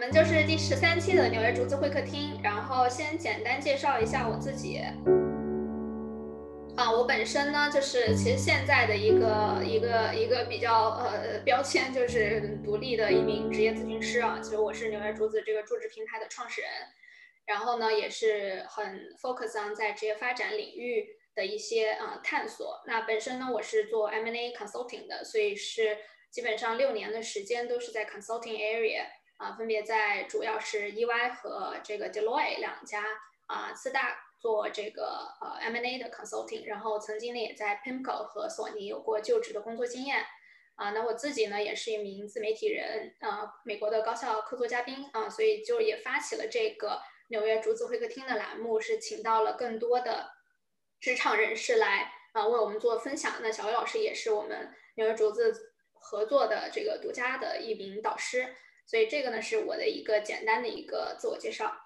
们就是第13期的纽约竹子会客厅，然后先简单介绍一下我自己。我本身呢，就是其实现在的一个比较标签，就是独立的一名职业咨询师啊。其实我是纽约竹子这个助职平台的创始人，然后呢也是很 focus on 在职业发展领域的一些探索。那本身呢我是做 M&A consulting 的，所以是基本上6年的时间都是在 consulting area 分别在主要是 EY 和这个 Deloitte 两家四大做这个M&A 的 consulting， 然后曾经呢也在 PIMCO 和索尼有过就职的工作经验。那我自己呢也是一名自媒体人，美国的高校客座嘉宾所以就也发起了这个纽约竹子会客厅的栏目，是请到了更多的职场人士来为我们做分享。那小薇老师也是我们纽约竹子合作的这个独家的一名导师，所以这个呢是我的一个简单的一个自我介绍。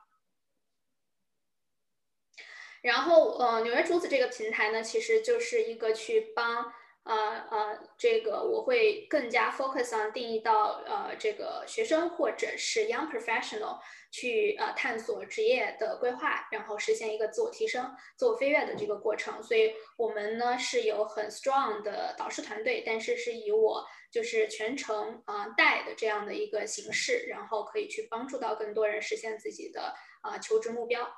然后纽约竹子这个平台呢，其实就是一个去帮这个我会更加 focus on 定义到这个学生或者是 young professional 去探索职业的规划，然后实现一个自我提升、自我飞跃的这个过程。所以我们呢是有很 strong 的导师团队，但是是以我就是全程带的这样的一个形式，然后可以去帮助到更多人实现自己的求职目标。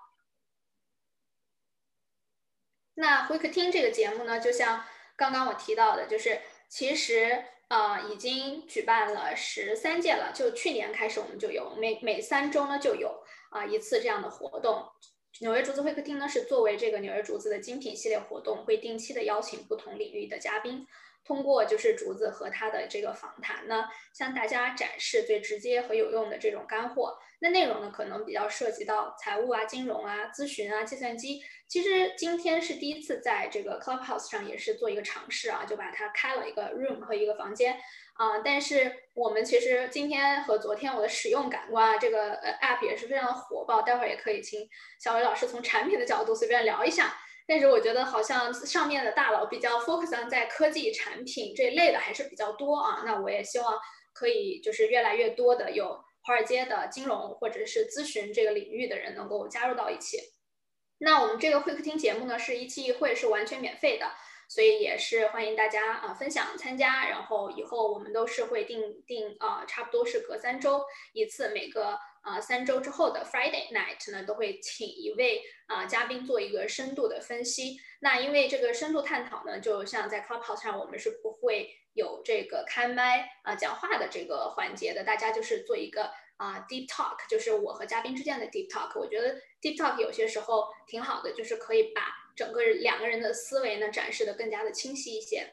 那会客厅这个节目呢，就像刚刚我提到的，就是其实已经举办了13届了，就去年开始我们就有每3周呢就有一次这样的活动。纽约竹子会客厅呢是作为这个纽约竹子的精品系列活动，会定期的邀请不同领域的嘉宾，通过就是竹子和他的这个访谈呢，向大家展示最直接和有用的这种干货。那内容呢，可能比较涉及到财务金融咨询计算机。其实今天是第一次在这个 Clubhouse 上也是做一个尝试就把它开了一个 room 和一个房间但是我们其实今天和昨天我的使用感官这个app 也是非常的火爆，待会儿也可以请小伟老师从产品的角度随便聊一下。但是我觉得好像上面的大佬比较 focus on 在科技产品这一类的还是比较多那我也希望可以就是越来越多的有华尔街的金融或者是咨询这个领域的人能够加入到一起。那我们这个会客厅节目呢是一期一会，是完全免费的，所以也是欢迎大家分享参加。然后以后我们都是会定差不多是隔3周一次，每个3周之后的 Friday night 呢都会请一位嘉宾做一个深度的分析。那因为这个深度探讨呢，就像在 Clubhouse 上我们是不会有这个开麦讲话的这个环节的，大家就是做一个deep talk， 就是我和嘉宾之间的 deep talk。我觉得 deep talk 有些时候挺好的，就是可以把整个2个人的思维呢展示的更加的清晰一些。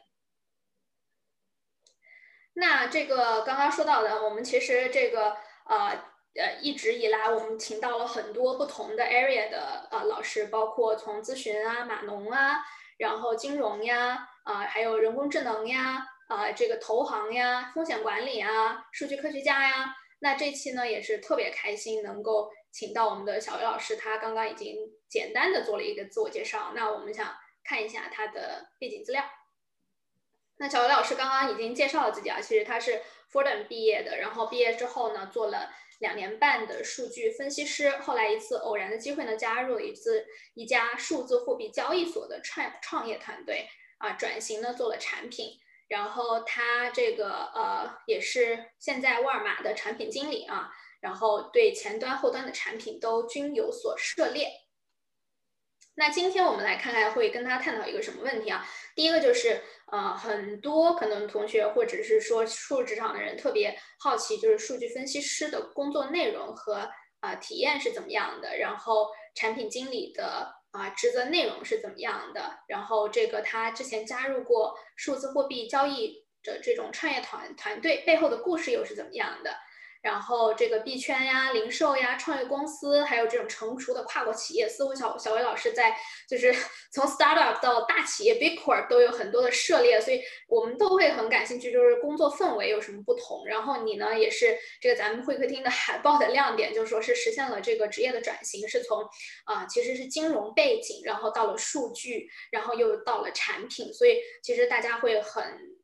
那这个刚刚说到的，我们其实这个一直以来我们请到了很多不同的 area 的老师，包括从咨询码农然后金融还有人工智能这个投行风险管理数据科学家那这期呢也是特别开心能够请到我们的小魏老师，他刚刚已经简单的做了一个自我介绍，那我们想看一下他的背景资料。那小魏老师刚刚已经介绍了自己其实他是 Fordham 毕业的，然后毕业之后呢做了2年半的数据分析师，后来一次偶然的机会呢加入了一家数字货币交易所的创业团队转型呢做了产品。然后他这个也是现在沃尔玛的产品经理然后对前端后端的产品都均有所涉猎。那今天我们来看看会跟他探讨一个什么问题第一个就是很多可能同学或者是说数职场的人特别好奇，就是数据分析师的工作内容和体验是怎么样的，然后产品经理的职责内容是怎么样的，然后这个他之前加入过数字货币交易的这种创业团队背后的故事又是怎么样的。然后这个币圈零售创业公司，还有这种成熟的跨国企业，似乎小魏老师在就是从 startup 到大企业 big corp 都有很多的涉猎，所以我们都会很感兴趣，就是工作氛围有什么不同。然后你呢，也是这个咱们会客厅的海报的亮点，就是说是实现了这个职业的转型，是从其实是金融背景，然后到了数据，然后又到了产品，所以其实大家会很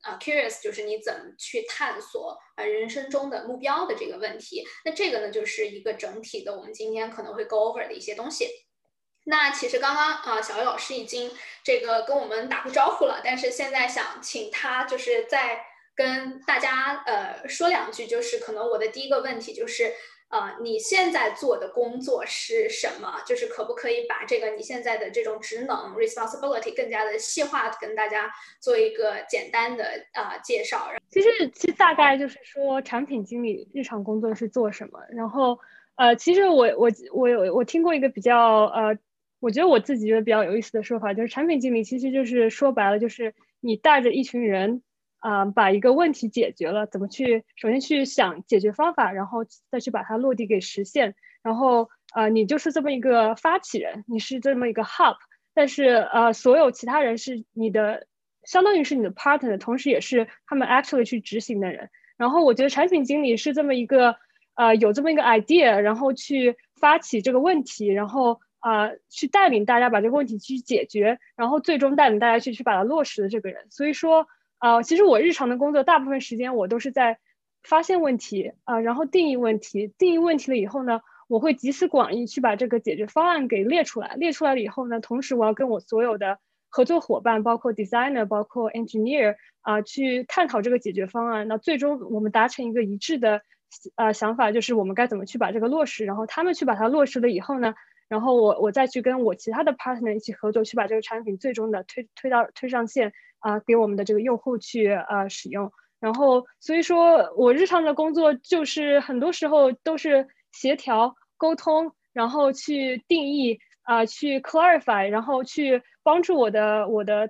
curious，就是你怎么去探索人生中的目标的这个问题。那这个呢，就是一个整体的，我们今天可能会 go over 的一些东西。那其实刚刚小魏老师已经这个跟我们打过招呼了，但是现在想请他就是再跟大家说两句，就是可能我的第一个问题就是你现在做的工作是什么？就是可不可以把这个你现在的这种职能 responsibility 更加的细化，跟大家做一个简单的介绍。 其实大概就是说产品经理日常工作是做什么，然后其实我听过一个比较我觉得我自己觉得比较有意思的说法，就是产品经理其实就是说白了就是你带着一群人把一个问题解决了，怎么去首先去想解决方法，然后再去把它落地给实现，然后你就是这么一个发起人，你是这么一个 hub， 但是所有其他人是你的相当于是你的 partner， 同时也是他们 actually 去执行的人。然后我觉得产品经理是这么一个有这么一个 idea， 然后去发起这个问题，然后去带领大家把这个问题去解决，然后最终带领大家去把它落实的这个人。所以说其实我日常的工作大部分时间我都是在发现问题然后定义问题，定义问题了以后呢，我会集思广益去把这个解决方案给列出来，列出来了以后呢，同时我要跟我所有的合作伙伴，包括 designer， 包括 engineer 去探讨这个解决方案。那最终我们达成一个一致的想法，就是我们该怎么去把这个落实。然后他们去把它落实了以后呢，然后我再去跟我其他的 partner 一起合作，去把这个产品最终的推上线给我们的这个用户去使用。然后所以说我日常的工作就是很多时候都是协调沟通，然后去定义去 clarify， 然后去帮助我的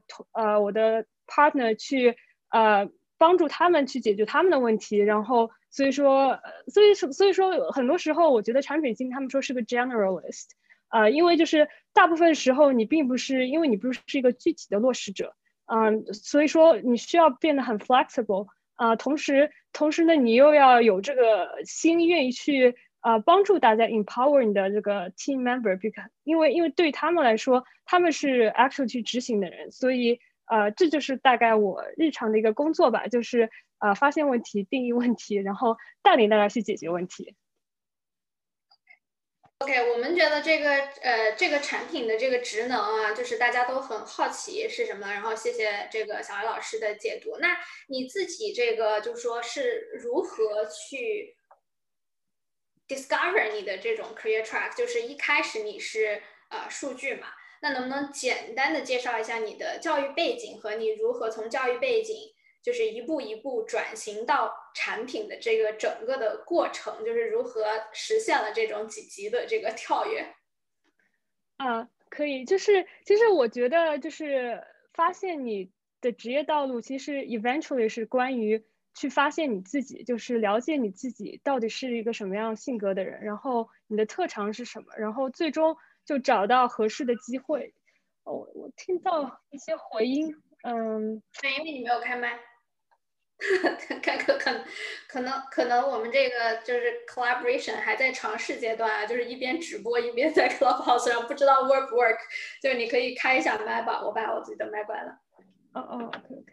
partner 去帮助他们去解决他们的问题。然后所以说很多时候我觉得产品经理他们说是个 generalist，因为就是大部分时候你并不是因为你不是一个具体的落实者，所以说你需要变得很 flexible，同时呢，你又要有这个心，愿意去帮助大家 empower 你的这个 team member， 因为对他们来说，他们是 actually 去执行的人，所以这就是大概我日常的一个工作吧，就是发现问题、定义问题，然后带领大家去解决问题。 OK，我们觉得这个产品的这个职能啊，就是大家都很好奇是什么，然后谢谢这个小艾老师的解读。那你自己这个就说是如何去 discover 你的这种 career track，就是一开始你是数据嘛，那能不能简单的介绍一下你的教育背景和你如何从教育背景就是一步一步转型到产品的这个整个的过程，就是如何实现了这种几级的这个跳跃？ 可以，就是其实我觉得就是发现你的职业道路，其实 eventually 是关于去发现你自己，就是了解你自己到底是一个什么样性格的人，然后你的特长是什么，然后最终就找到合适的机会。哦，我听到一些回音， 对，因为你没有开麦。可能我们这个就是 collaboration 还在尝试阶段啊，就是一边直播一边在 Clubhouse 上，不知道 work 不 work，就是你可以开一下麦吧，我把我自己的麦关了。 OK，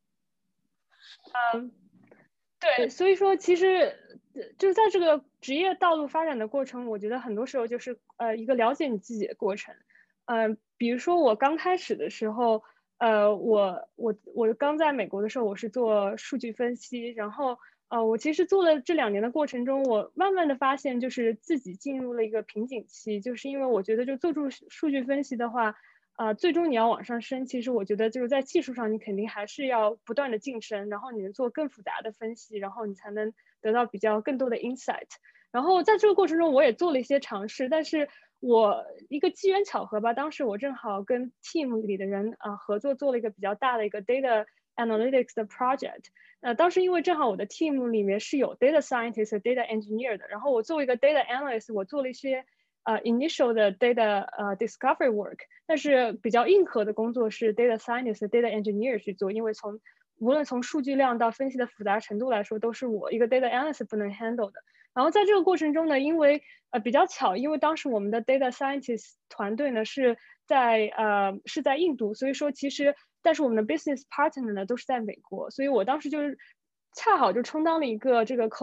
对，所以说其实就在这个职业道路发展的过程，我觉得很多时候就是一个了解你自己的过程。比如说我刚开始的时候，我刚在美国的时候，我是做数据分析，然后我其实做了这2年的过程中，我慢慢的发现就是自己进入了一个瓶颈期，就是因为我觉得就做出数据分析的话。最终你要往上升，其实我觉得就是在技术上，你肯定还是要不断的晋升，然后你能做更复杂的分析，然后你才能得到比较更多的 insight。然后在这个过程中，我也做了一些尝试，但是我一个机缘巧合吧，当时我正好跟 team 里的人合作做了一个比较大的一个 data analytics 的 project。当时因为正好我的 team 里面是有 data scientist 和 data engineer 的，然后我作为一个 data analyst， 我做了一些initial 的 data discovery work， 但是比较硬核的工作是 data scientist、data engineer 去做，因为无论从数据量到分析的复杂程度来说，都是我一个 data analyst 不能 handle 的。然后在这个过程中呢，因为比较巧，因为当时我们的 data scientist 团队呢是在印度，所以说其实但是我们的 business partner 呢都是在美国，所以我当时就是恰好就充当了一个这个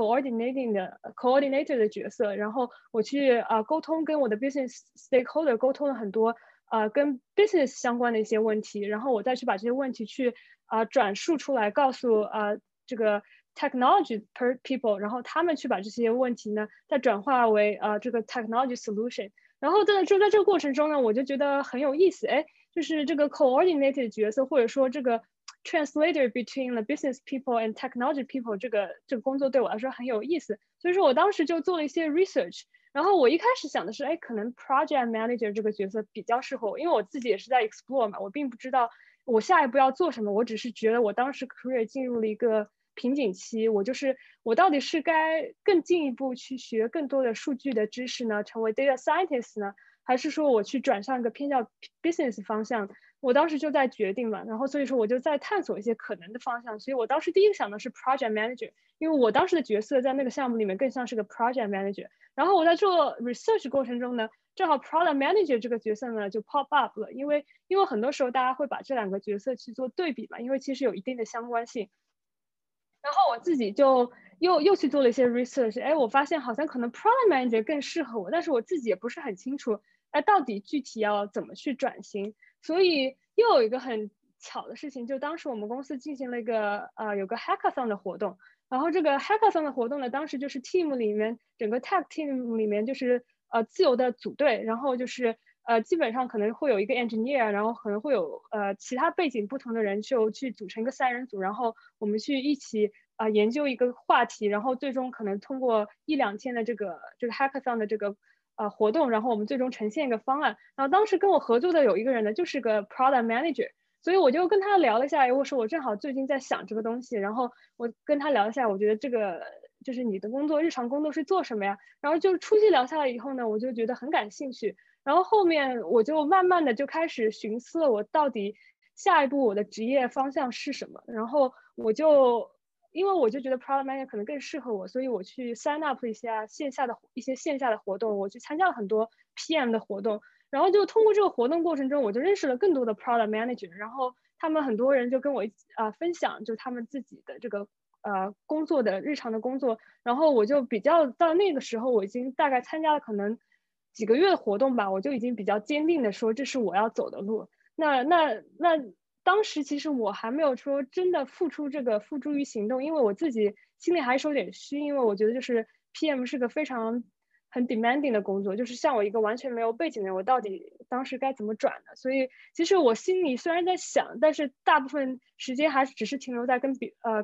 coordinator 的角色，然后我去沟通，跟我的 business stakeholder 沟通了很多跟 business 相关的一些问题，然后我再去把这些问题去转述出来，告诉这个 technology people， 然后他们去把这些问题呢再转化为这个 technology solution。然后就在这个过程中呢，我就觉得很有意思，哎，就是这个 coordinated 角色，或者说这个 translator between the business people and technology people 这个工作对我来说很有意思，所以说我当时就做了一些 research。然后我一开始想的是，哎，可能 project manager 这个角色比较适合我，因为我自己也是在 explore 嘛，我并不知道我下一步要做什么，我只是觉得我当时 career 进入了一个瓶颈期，我到底是该更进一步去学更多的数据的知识呢，成为 data scientist 呢，还是说我去转向一个偏向 business 方向？我当时就在决定嘛，然后所以说我就在探索一些可能的方向，所以我当时第一个想的是 project manager， 因为我当时的角色在那个项目里面更像是个 project manager。然后我在做 research 过程中呢，正好 product manager 这个角色呢就 pop up 了，因为很多时候大家会把这两个角色去做对比嘛，因为其实有一定的相关性。然后我自己就又去做了一些 research， 哎，我发现好像可能 product manager 更适合我，但是我自己也不是很清楚，哎，到底具体要怎么去转型。所以又有一个很巧的事情，就当时我们公司进行了一个有个 hackathon 的活动，然后这个 hackathon 的活动呢，当时就是 team 里面整个 tech team 里面就是自由的组队，然后就是基本上可能会有一个 engineer， 然后可能会有其他背景不同的人就去组成一个3人组，然后我们去一起研究一个话题，然后最终可能通过1-2天的这个hackathon 的这个活动，然后我们最终呈现一个方案。然后当时跟我合作的有一个人呢，就是个 product manager， 所以我就跟他聊了一下，我说我正好最近在想这个东西，然后我跟他聊一下，我觉得这个就是你的日常工作是做什么呀？然后就初期聊下来以后呢，我就觉得很感兴趣，然后后面我就慢慢的就开始寻思了，我到底下一步我的职业方向是什么？然后因为我就觉得 product manager 可能更适合我，所以我去 sign up 一些线下的活动，我去参加了很多 PM 的活动，然后就通过这个活动过程中，我就认识了更多的 product manager， 然后他们很多人就跟我分享就他们自己的这个工作的日常的工作，然后我就比较到那个时候，我已经大概参加了可能几个月的活动吧，我就已经比较坚定的说这是我要走的路。那当时其实我还没有说真的付诸于行动，因为我自己心里还是有点虚，因为我觉得就是 PM 是个很 demanding 的工作，就是像我一个完全没有背景的人，我到底当时该怎么转的？所以其实我心里虽然在想，但是大部分时间还是只是停留在跟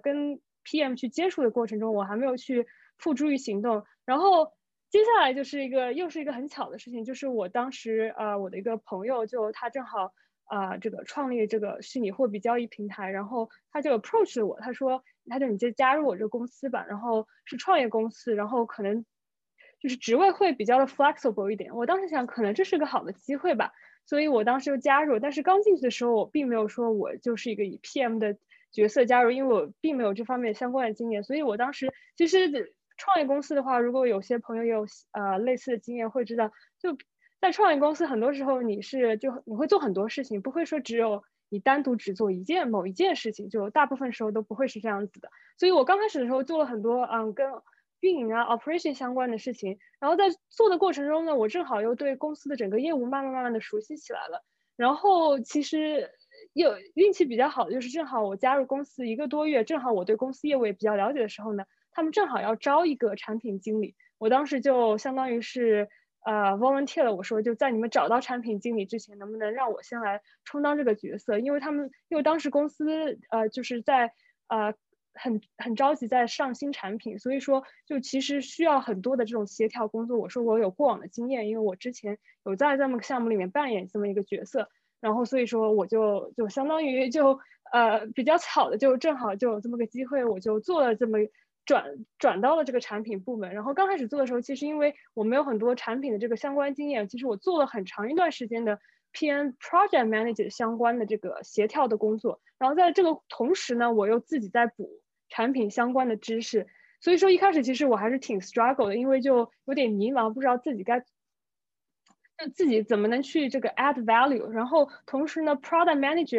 PM 去接触的过程中，我还没有去付诸于行动。然后接下来又是一个很巧的事情，就是我当时我的一个朋友就他正好这个创立这个虚拟货币交易平台，然后他就 approach 了我，他说你就加入我这个公司吧，然后是创业公司，然后可能就是职位会比较的 flexible 一点。我当时想可能这是个好的机会吧，所以我当时就加入。但是刚进去的时候，我并没有说我就是一个以 PM 的角色加入，因为我并没有这方面相关的经验，所以我当时其实创业公司的话，如果有些朋友也有类似的经验，会知道就在创业公司，很多时候你会做很多事情，不会说只有你单独只做某一件事情，就大部分时候都不会是这样子的。所以我刚开始的时候做了很多跟运营operation 相关的事情，然后在做的过程中呢，我正好又对公司的整个业务慢慢的熟悉起来了。然后其实有运气比较好的就是正好我加入公司1个多月，正好我对公司业务也比较了解的时候呢，他们正好要招一个产品经理，我当时就相当于是volunteer 了，我说就在你们找到产品经理之前，能不能让我先来充当这个角色？因为当时公司就是在很着急在上新产品，所以说就其实需要很多的这种协调工作。我说我有过往的经验，因为我之前有在这么个项目里面扮演这么一个角色，然后所以说我就相当于比较巧的就正好就有这么个机会，我就做了这么转到了这个产品部门。然后刚开始做的时候，其实因为我没有很多产品的这个相关经验，其实我做了很长一段时间的 PM project manager 相关的这个协调的工作。然后在这个同时呢，我又自己在补产品相关的知识。所以说一开始其实我还是挺 struggle 的，因为就有点迷茫，不知道自己怎么能去这个 add value。然后同时呢 product manager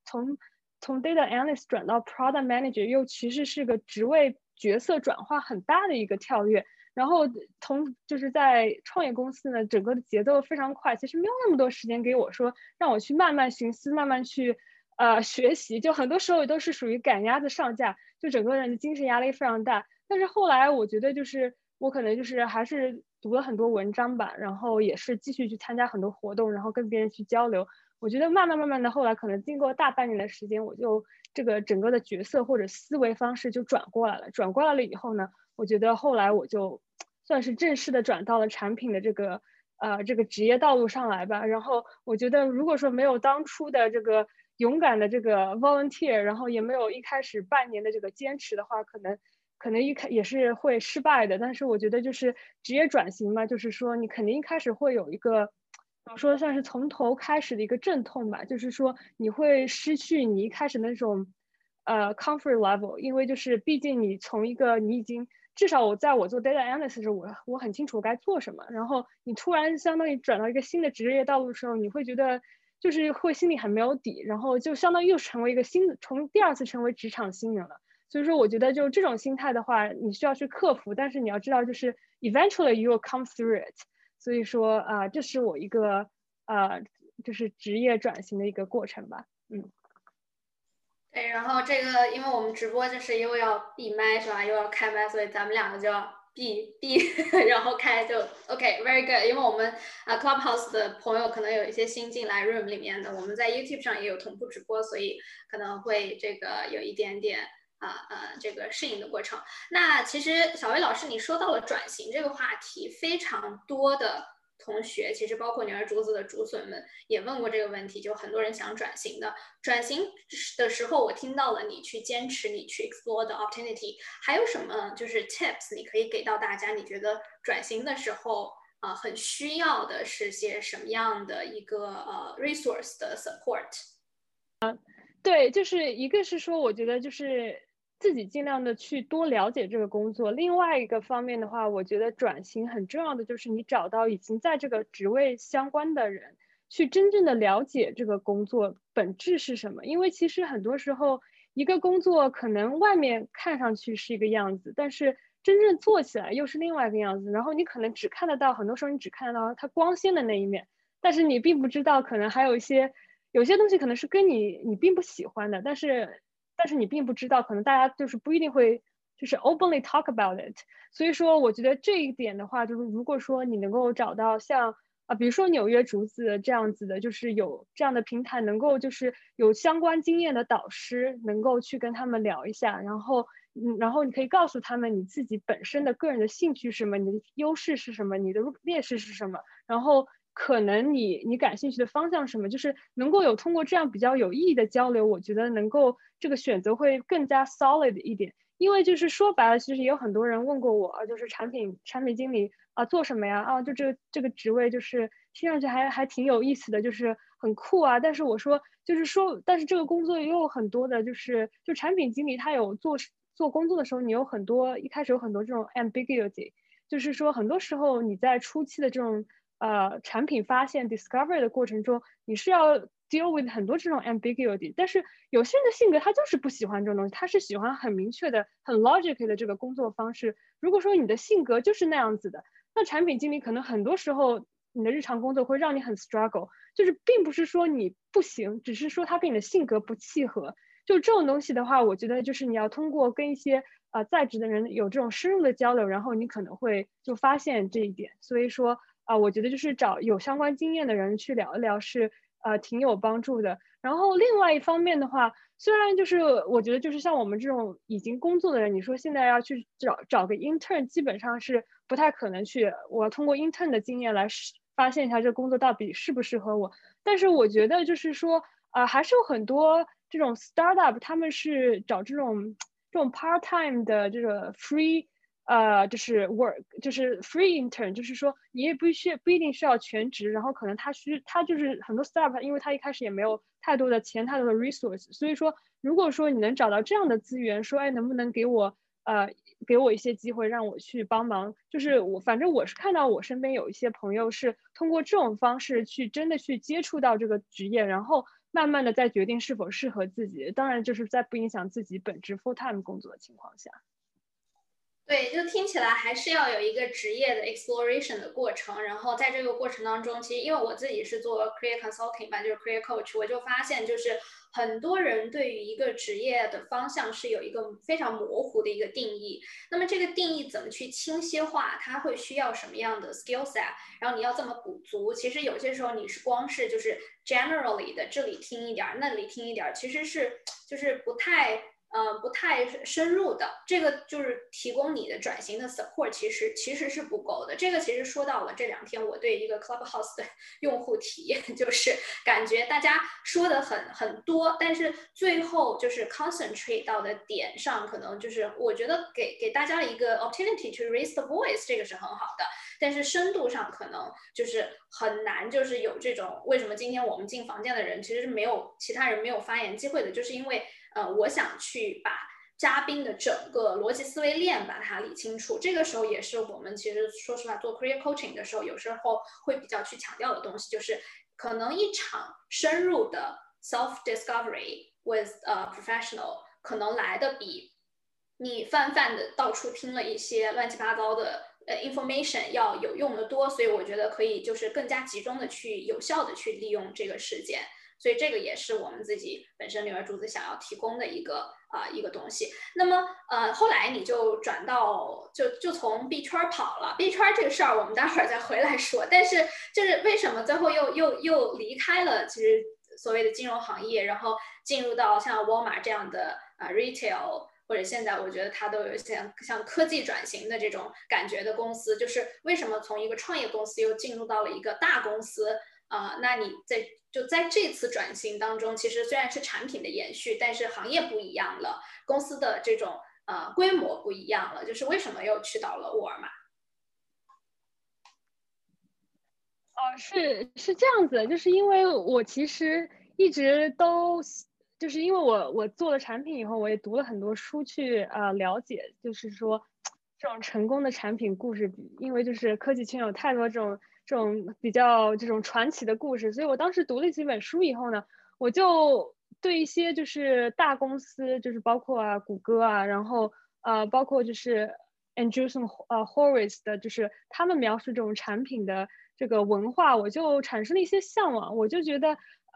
从 data analyst 转到 product manager 又其实是个职位角色转化很大的一个跳跃。然后就是在创业公司呢，整个的节奏非常快，其实没有那么多时间给我说让我去慢慢寻思，慢慢去学习，就很多时候都是属于赶鸭子上架，就整个人的精神压力非常大。但是后来我觉得就是我可能就是还是读了很多文章吧，然后也是继续去参加很多活动，然后跟别人去交流。我觉得慢慢的后来可能经过大半年的时间，我就这个整个的角色或者思维方式就转过来了。转过来了以后呢，我觉得后来我就算是正式的转到了产品的这个职业道路上来吧。然后我觉得如果说没有当初的这个勇敢的这个 volunteer， 然后也没有一开始半年的这个坚持的话，可能也是会失败的。但是我觉得就是职业转型嘛，就是说你肯定一开始会有一个怎么说算是从头开始的一个阵痛吧，就是说你会失去你一开始那种comfort level，因为就是毕竟你从一个你已经至少我做 data analyst 的时候，我很清楚该做什么，然后你突然相当于转到一个新的职业道路的时候，你会觉得就是会心里很没有底，然后就相当于又成为一个从第二次成为职场新人了。所以说我觉得就这种心态的话，你需要去克服，但是你要知道就是 eventually you will come through it。所以说这是我一个就是职业转型的一个过程吧。 对，然后这个因为我们直播就是又要闭麦是吧，又要开麦，所以咱们两个就要闭，然后开就 OK，very good。因为我们Clubhouse 的朋友可能有一些新进来 room 里面的，我们在 YouTube 上也有同步直播，所以可能会这个有一点点这个适应的过程。那其实小薇老师你说到了转型这个话题，非常多的同学，其实包括女儿竹子的竹笋们也问过这个问题，就很多人想转型的。转型的时候，我听到了你去坚持，你去 explore the opportunity，还有什么就是 tips 你可以给到大家？你觉得转型的时候很需要的是些什么样的一个resource 的 support？ 对，就是一个是说，我觉得就是自己尽量的去多了解这个工作。另外一个方面的话，我觉得转型很重要的就是你找到已经在这个职位相关的人，去真正的了解这个工作本质是什么。因为其实很多时候，一个工作可能外面看上去是一个样子，但是真正做起来又是另外一个样子。然后你可能只看得到，很多时候你只看得到它光鲜的那一面，但是你并不知道可能还有有些东西可能是跟你并不喜欢的，但是你并不知道，可能大家就是不一定会就是 openly talk about it。所以说，我觉得这一点的话，就是如果说你能够找到像比如说纽约竹子这样子的，就是有这样的平台，能够就是有相关经验的导师，能够去跟他们聊一下，然后你可以告诉他们你自己本身的个人的兴趣是什么，你的优势是什么，你的劣势是什么，然后可能你感兴趣的方向是什么，就是能够有通过这样比较有意义的交流，我觉得能够这个选择会更加 solid 一点。因为就是说白了，其实也有很多人问过我，就是产品经理做什么呀？就这个职位就是听上去还挺有意思的，就是很酷啊。但是我说就是说，但是这个工作也有很多的，就产品经理他有做工作的时候，你有很多一开始有很多这种 ambiguity，就是说很多时候你在初期的这种产品发现 discovery 的过程中，你是要 deal with 很多这种 ambiguity， 但是有些人的性格他就是不喜欢这种东西，他是喜欢很明确的、很 logic 的这个工作方式。如果说你的性格就是那样子的，那产品经理可能很多时候你的日常工作会让你很 struggle， 就是并不是说你不行，只是说他跟你的性格不契合。就这种东西的话，我觉得就是你要通过跟一些在职的人有这种深入的交流，然后你可能会就发现这一点。所以说我觉得就是找有相关经验的人去聊一聊是挺有帮助的。然后另外一方面的话，虽然就是我觉得就是像我们这种已经工作的人，你说现在要去找个 intern， 基本上是不太可能去。我通过 intern 的经验来发现一下这个工作到底适不适合我。但是我觉得就是说还是有很多这种 startup， 他们是找这种 part time 的这个 free。就是 work， 就是 free intern， 就是说你也不一定需要全职，然后可能他就是很多 startup， 因为他一开始也没有太多的钱，太多的 resource， 所以说如果说你能找到这样的资源，说哎能不能给我一些机会让我去帮忙，就是反正我是看到我身边有一些朋友是通过这种方式去真的去接触到这个职业，然后慢慢的再决定是否适合自己，当然就是在不影响自己本职 full time 工作的情况下。 对，就听起来还是要有一个职业的 exploration 的过程，然后在这个过程当中，其实因为我自己是做 career consulting 吧，就是 career coach，我就发现就是很多人对于一个职业的方向是有一个非常模糊的一个定义，那么这个定义怎么去清晰化，它会需要什么样的 skill set，然后你要怎么补足，其实有些时候你是光是就是 generally 的这里听一点，那里听一点，其实是就是不太深入的，这个就是提供你的转型的 support，其实是不够的。这个其实说到了这2天我对一个 Clubhouse 的用户体验，就是感觉大家说的很多，但是最后就是 concentrate 到的点上，可能就是我觉得给大家一个 opportunity to raise the voice， 这个是很好的。但是深度上可能就是很难，就是有这种为什么今天我们进房间的人其实是没有其他人没有发言机会的，就是因为我想去把嘉宾的整个逻辑思维链把它理清楚，这个时候也是我们其实说实话做 career coaching 的时候，有时候会比较去强调的东西，就是可能一场深入的 self discovery with a professional 可能来的比你泛泛的到处听了一些乱七八糟的information 要有用的多，所以我觉得可以就是更加集中的去有效的去利用这个时间。所以这个也是我们自己本身牛耳珠子想要提供的一个东西。那么后来你就转到就从币圈跑了，币圈这个事儿我们待会儿再回来说。但是就是为什么最后又离开了其实所谓的金融行业，然后进入到像沃尔玛这样的retail。或者现在我觉得它都有一些像科技转型的这种感觉的公司，就是为什么从一个创业公司又进入到了一个大公司那你在这次转型当中，其实虽然是产品的延续，但是行业不一样了，公司的这种规模不一样了，就是为什么又去到了沃尔玛？ 是这样子，就是因为我其实一直都，就是因为我做了产品以后，我也读了很多书去了解，就是说这种成功的产品故事，因为就是科技圈有太多这种比较这种传奇的故事，所以我当时读了几本书以后呢，我就对一些就是大公司，就是包括谷歌然后包括就是 Andreessen Horowitz 的，就是他们描述这种产品的这个文化，我就产生了一些向往。我就觉得，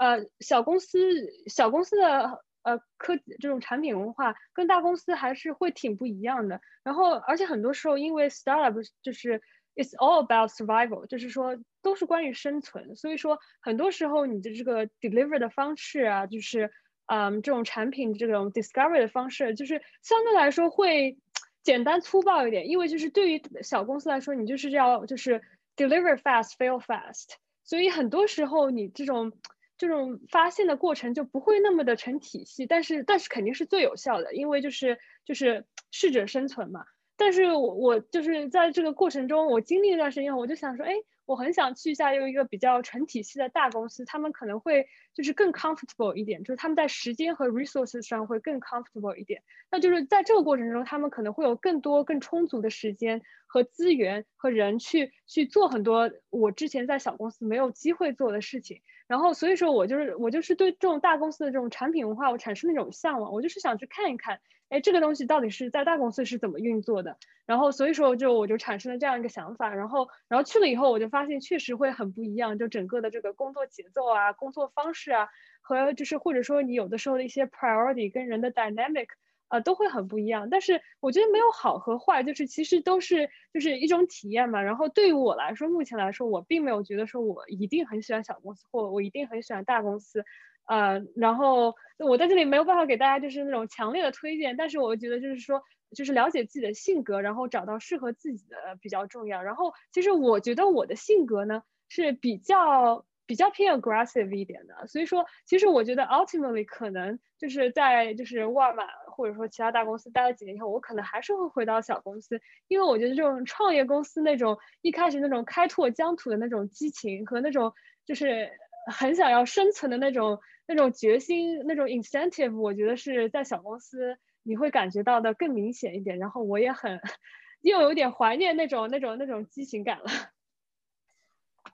小公司的科技这种产品文化跟大公司还是会挺不一样的。然后，而且很多时候因为 startup 就是 it's all about survival，就是说都是关于生存。所以说，很多时候你的这个 deliver 的方式就是这种产品这种 discovery 的方式，就是相对来说会简单粗暴一点，因为就是对于小公司来说，你就是要就是 deliver fast, fail fast，所以很多时候你这种发现的过程就不会那么的成体系，但是肯定是最有效的，因为就是适者生存嘛。但是我就是在这个过程中，我经历了一段时间以后，我就想说，哎，我很想去一下有一个比较成体系的大公司，他们可能会就是更 comfortable 一点，就是他们在时间和 resources 上会更 comfortable 一点。那就是在这个过程中，他们可能会有更多更充足的时间和资源和人去做很多我之前在小公司没有机会做的事情。然后所以说我就是对这种大公司的这种产品文化，我产生那种向往，我就是想去看一看，哎，这个东西到底是在大公司是怎么运作的。然后所以说我就产生了这样一个想法，然后去了以后，我就发现确实会很不一样，就整个的这个工作节奏工作方式和就是或者说你有的时候的一些 priority 跟人的 dynamic。都会很不一样，但是我觉得没有好和坏，就是其实都是就是一种体验嘛。然后对于我来说，目前来说，我并没有觉得说我一定很喜欢小公司，或我一定很喜欢大公司，然后我在这里没有办法给大家就是那种强烈的推荐，但是我觉得就是说，就是了解自己的性格，然后找到适合自己的比较重要。然后其实我觉得我的性格呢是比较偏 aggressive 一点的，所以说其实我觉得 ultimately 可能就是在就是沃尔玛或者说其他大公司待了几年以后，我可能还是会回到小公司，因为我觉得这种创业公司那种一开始那种开拓疆土的那种激情和那种就是很想要生存的那种决心那种 incentive， 我觉得是在小公司你会感觉到的更明显一点。然后我也很又有点怀念那种激情感了。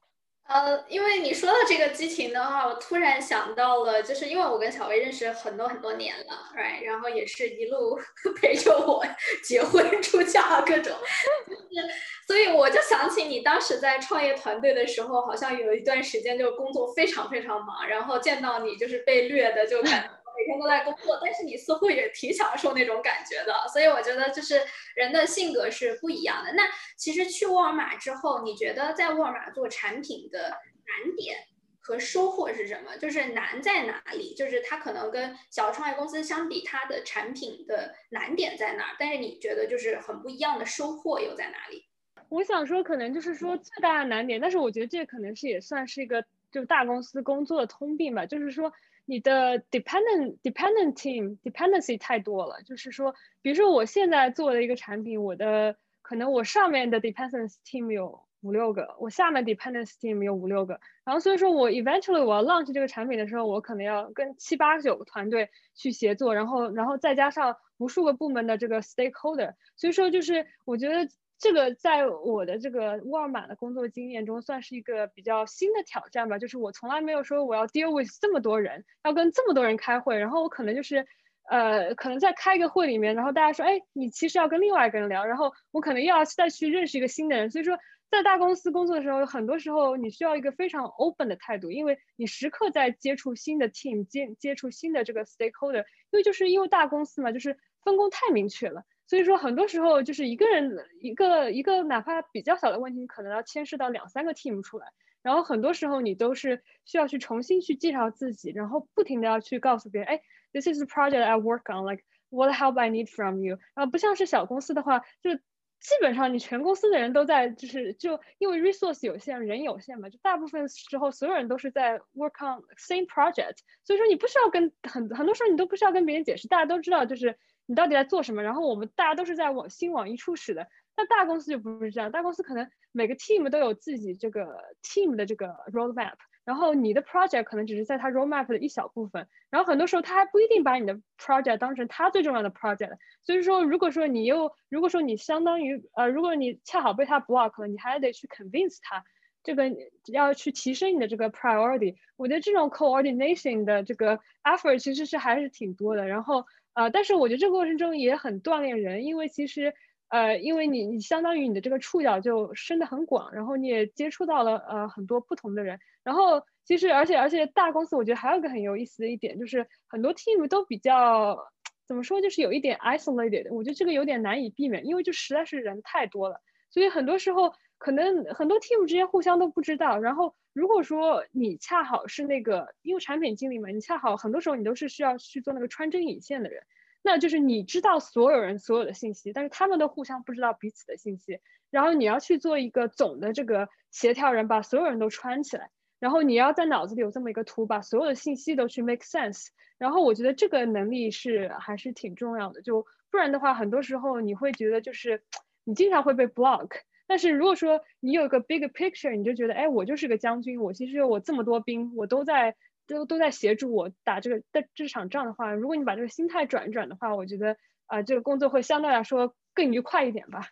因为你说到这个激情的话，我突然想到了，就是因为我跟小薇认识很多很多年了，right？然后也是一路陪着我结婚、出嫁各种，所以我就想起你当时在创业团队的时候，好像有一段时间就工作非常非常忙，然后见到你就是被虐的，就感觉每天都在工作，但是你似乎也挺享受那种感觉的。所以我觉得就是人的性格是不一样的。那其实去沃尔玛之后，你觉得在沃尔玛做产品的难点和收获是什么？就是难在哪里？就是它可能跟小创业公司相比，它的产品的难点在哪儿？但是你觉得就是很不一样的收获又在哪里？ 我想说，可能就是说最大的难点，但是我觉得这可能是也算是一个就大公司工作的通病吧，就是说你的 dependent team dependency 太多了，就是说，比如说我现在做的一个产品，可能我上面的 dependency team 有5、6个，我下面 dependency team 有5、6个，然后所以说我 eventually 我要 launch 这个产品的时候，我可能要跟7、8、9个团队去协作，然后再加上无数个部门的这个 stakeholder，所以说就是我觉得。这个在我的这个沃尔玛的工作经验中算是一个比较新的挑战吧，就是我从来没有说我要 deal with 这么多人，要跟这么多人开会，然后我可能就是可能在开一个会里面，然后大家说，哎，你其实要跟另外一个人聊，然后我可能又要再去认识一个新的人，所以说在大公司工作的时候，很多时候你需要一个非常 open 的态度，因为你时刻在接触新的 team，接触新的这个 stakeholder，因为大公司嘛，就是分工太明确了。所以说，很多时候就是一个人一个哪怕比较小的问题，可能要牵涉到2、3个 team 出来。然后很多时候你都是需要去重新去介绍自己，然后不停的要去告诉别人，哎，this is the project I work on，like what help I need from you。然后不像是小公司的话，就基本上你全公司的人都在，就因为 resource 有限，人有限嘛，就大部分时候所有人都是在 work on same project，所以说你不需要跟很多时候你都不需要跟别人解释，大家都知道就是你到底在做什么，然后我们大家都是在心往一处使的。但大公司就不是这样，大公司可能每个 team 都有自己这个 team 的这个 roadmap，然后你的 project 可能只是在它 roadmap 的一小部分，然后很多时候他还不一定把你的 project 当成他最重要的 project，所以说如果说你相当于如果你恰好被他 block 了，你还得去 convince 他。这个要去提升你的这个 priority，我觉得这种 coordination 的这个 effort 其实是还是挺多的。然后但是我觉得这个过程中也很锻炼人，因为其实因为你相当于你的这个触角就伸得很广，然后你也接触到了很多不同的人，然后其实而且大公司我觉得还有一个很有意思的一点，就是很多 team 都比较怎么说，就是有一点 isolated，我觉得这个有点难以避免，因为就实在是人太多了，所以很多时候可能很多 team 之间互相都不知道，然后如果说你恰好是那个，因为产品经理嘛，你恰好很多时候你都是需要去做那个穿针引线的人，那就是你知道所有人所有的信息，但是他们都互相不知道彼此的信息，然后你要去做一个总的这个协调人，把所有人都串起来，然后你要在脑子里有这么一个图，把所有的信息都去 make sense，然后我觉得这个能力还是挺重要的，就不然的话，很多时候你会觉得就是你经常会被 block。但是如果说你有一个 big picture，你就觉得，哎，我就是个将军，我其实我这么多兵，我都在协助我打这场仗的话，如果你把这个心态转一转的话，我觉得这个工作会相对来说更愉快一点吧。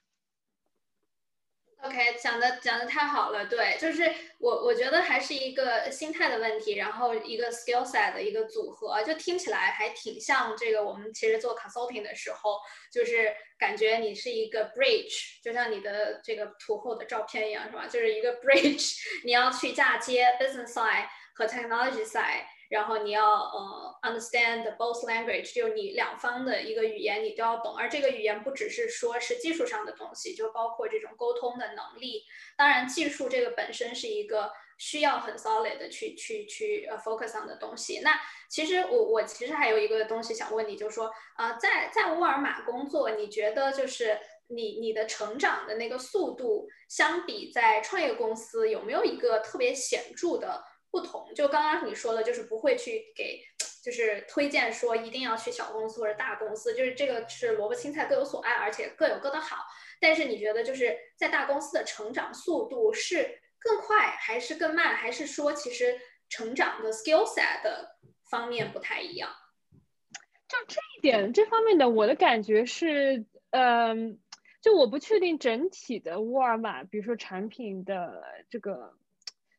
OK，讲的太好了，对，就是我觉得还是一个心态的问题，然后一个 skill set 的一个组合，就听起来还挺像这个我们其实做 consulting 的时候，就是感觉你是一个 bridge，就像你的这个图后的照片一样，是吧？就是一个 bridge，你要去嫁接 business side 和 technology side。然后你要understand both language，就你两方的一个语言你都要懂，而这个语言不只是说是技术上的东西，就包括这种沟通的能力。当然，技术这个本身是一个需要很 solid 的去focus on 的东西。那其实我其实还有一个东西想问你，就是说在沃尔玛工作，你觉得就是你的成长的那个速度，相比在创业公司有没有一个特别显著的不同？就刚刚你说的，就是不会去就是推荐说一定要去小公司或者大公司，就是这个是萝卜青菜各有所爱，而且各有各的好。但是你觉得就是在大公司的成长速度是更快还是更慢，还是说其实成长的 skill set 的方面不太一样？ 就这一点这方面的，我的感觉是，就我不确定整体的沃尔玛，比如说产品的这个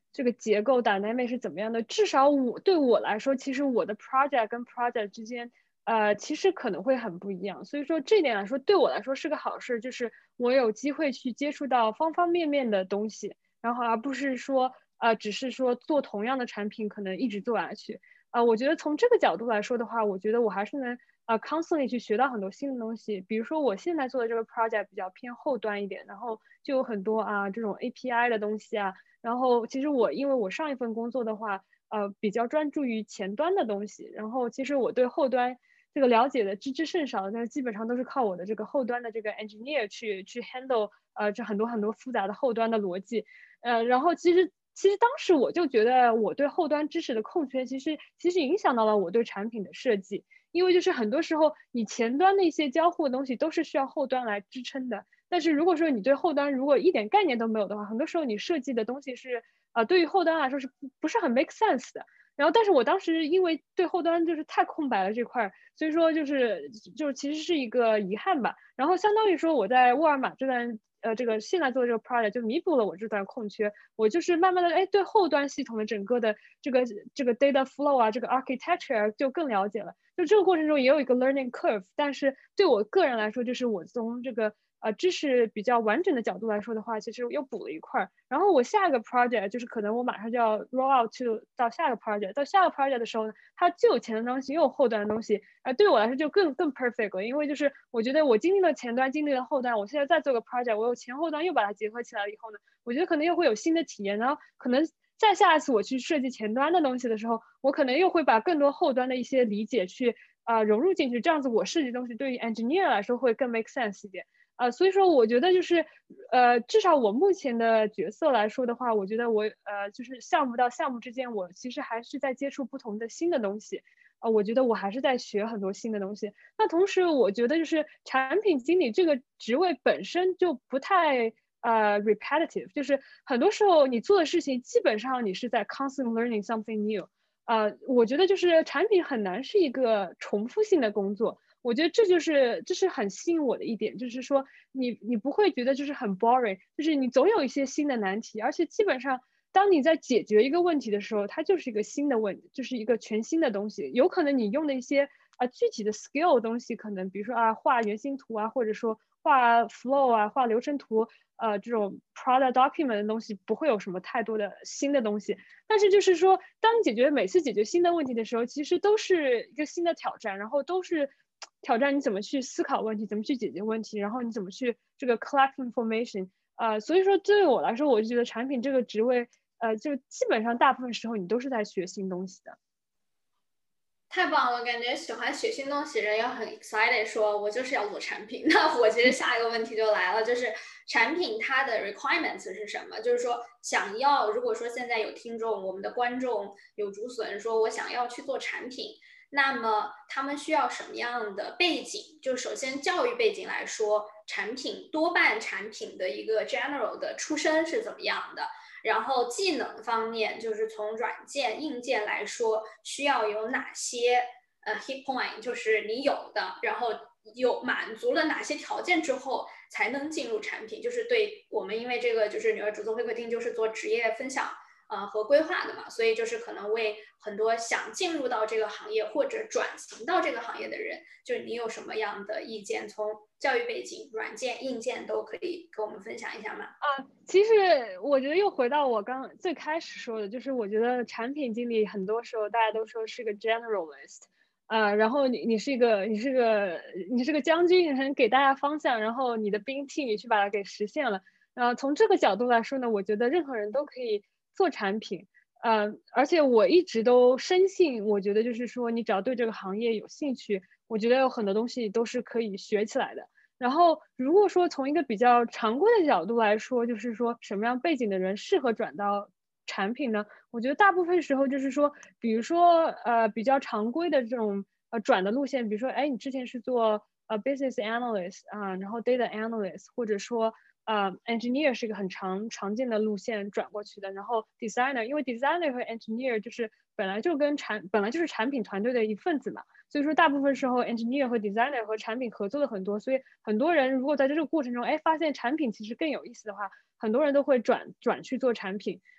这个结构 dynamic 是怎么样的，至少对我来说，其实我的 project 跟 project 之间，其实可能会很不一样。所以说这点来说，对我来说是个好事，就是我有机会去接触到方方面面的东西，然后而不是说只是说做同样的产品，可能一直做下去。我觉得从这个角度来说的话，我觉得我还是能constantly 去学到很多新的东西。比如说我现在做的这个 project 比较偏后端一点，然后就有很多这种 API 的东西啊。然后其实因为我上一份工作的话，比较专注于前端的东西，然后其实我对后端这个了解的知之甚少，但是基本上都是靠我的这个后端的这个 engineer 去 handle 这很多很多复杂的后端的逻辑。然后其实当时我就觉得我对后端知识的空缺，其实影响到了我对产品的设计，因为就是很多时候你前端的一些交互的东西都是需要后端来支撑的，但是如果说你对后端如果一点概念都没有的话，很多时候你设计的东西是对于后端来说是不是很 make sense 的。然后，但是我当时因为对后端就是太空白了这块，所以说就是其实是一个遗憾吧。然后相当于说我在沃尔玛这个现在做的这个 project 就弥补了我这段空缺。我就是慢慢的对后端系统的整个的这个 data flow 这个 architecture 就更了解了。就这个过程中也有一个 learning curve， 但是对我个人来说，就是我从这个知识比较完整的角度来说的话，其实又补了一块。然后我下一个 project 就是可能我马上就要 roll out到下个 project， 到下个 project 的时候呢，它既有前端的东西，又有后端的东西，对我来说就更 perfect 了。因为就是我觉得我经历了前端，经历了后端，我现在再做个 project， 我有前后端又把它结合起来了以后呢，我觉得可能又会有新的体验。然后可能再下一次我去设计前端的东西的时候，我可能又会把更多后端的一些理解去融入进去，这样子我设计的东西对于 engineer 来说会更 make sense 一点。所以说我觉得就是至少我目前的角色来说的话，我觉得我就是项目到项目之间，我其实还是在接触不同的新的东西。我觉得我还是在学很多新的东西。那同时我觉得就是产品经理这个职位本身就不太repetitive，就是很多时候你做的事情基本上你是在 constant learning something new。我觉得就是产品很难是一个重复性的工作。我觉得这是很吸引我的一点，就是说你不会觉得就是很 boring，就是你总有一些新的难题，而且基本上当你在解决一个问题的时候，它就是一个新的问题，就是一个全新的东西。有可能你用的一些具体的 skill 东西，可能比如说画原型图或者说画 flow 画流程图，这种 product document 的东西不会有什么太多的新的东西。但是就是说，当你每次解决新的问题的时候，其实都是一个新的挑战，然后都是挑战你怎么去思考问题，怎么去解决问题，然后你怎么去这个 collect information。所以说对我来说，我就觉得产品这个职位，就基本上大部分时候你都是在学新东西的。 太棒了，感觉喜欢学新东西人要很 excited，说我就是要做产品。那我其实下一个问题就来了，就是产品它的 requirements 是什么？就是说如果说现在有听众，我们的观众有竹笋说我想要去做产品，那么他们需要什么样的背景？就首先教育背景来说，多半产品的一个 general 的出身是怎么样的？然后技能方面，就是从软件、硬件来说，需要有哪些hit point，就是你有的，然后满足了哪些条件之后，才能进入产品。就是对我们，因为这个就是女儿主做会客厅，就是做职业分享和规划的嘛，所以就是可能为很多想进入到这个行业或者转型到这个行业的人，就是你有什么样的意见？从教育背景、软件、硬件都可以跟我们分享一下吗？ 其实我觉得又回到我刚最开始说的，就是我觉得产品经理很多时候大家都说是个 generalist，然后你是个将军，能给大家方向，然后你的兵替你去把它给实现了。从这个角度来说呢，我觉得任何人都可以做产品。而且我一直都深信，我觉得就是说，你只要对这个行业有兴趣，我觉得有很多东西都是可以学起来的。然后，如果说从一个比较常规的角度来说，就是说什么样背景的人适合转到产品呢？我觉得大部分时候就是说，比如说比较常规的这种转的路线，比如说你之前是做business analyst 然后 data analyst，或者说engineer 是一个很常见的路线转过去的。然后 designer，因为 designer 和 engineer 就是本来就是产品团队的一份子嘛。所以说大部分时候 engineer 和 designer 和产品合作的很多，所以很多人如果在这个过程中发现产品其实更有意思的话，很多人都会转去做产品。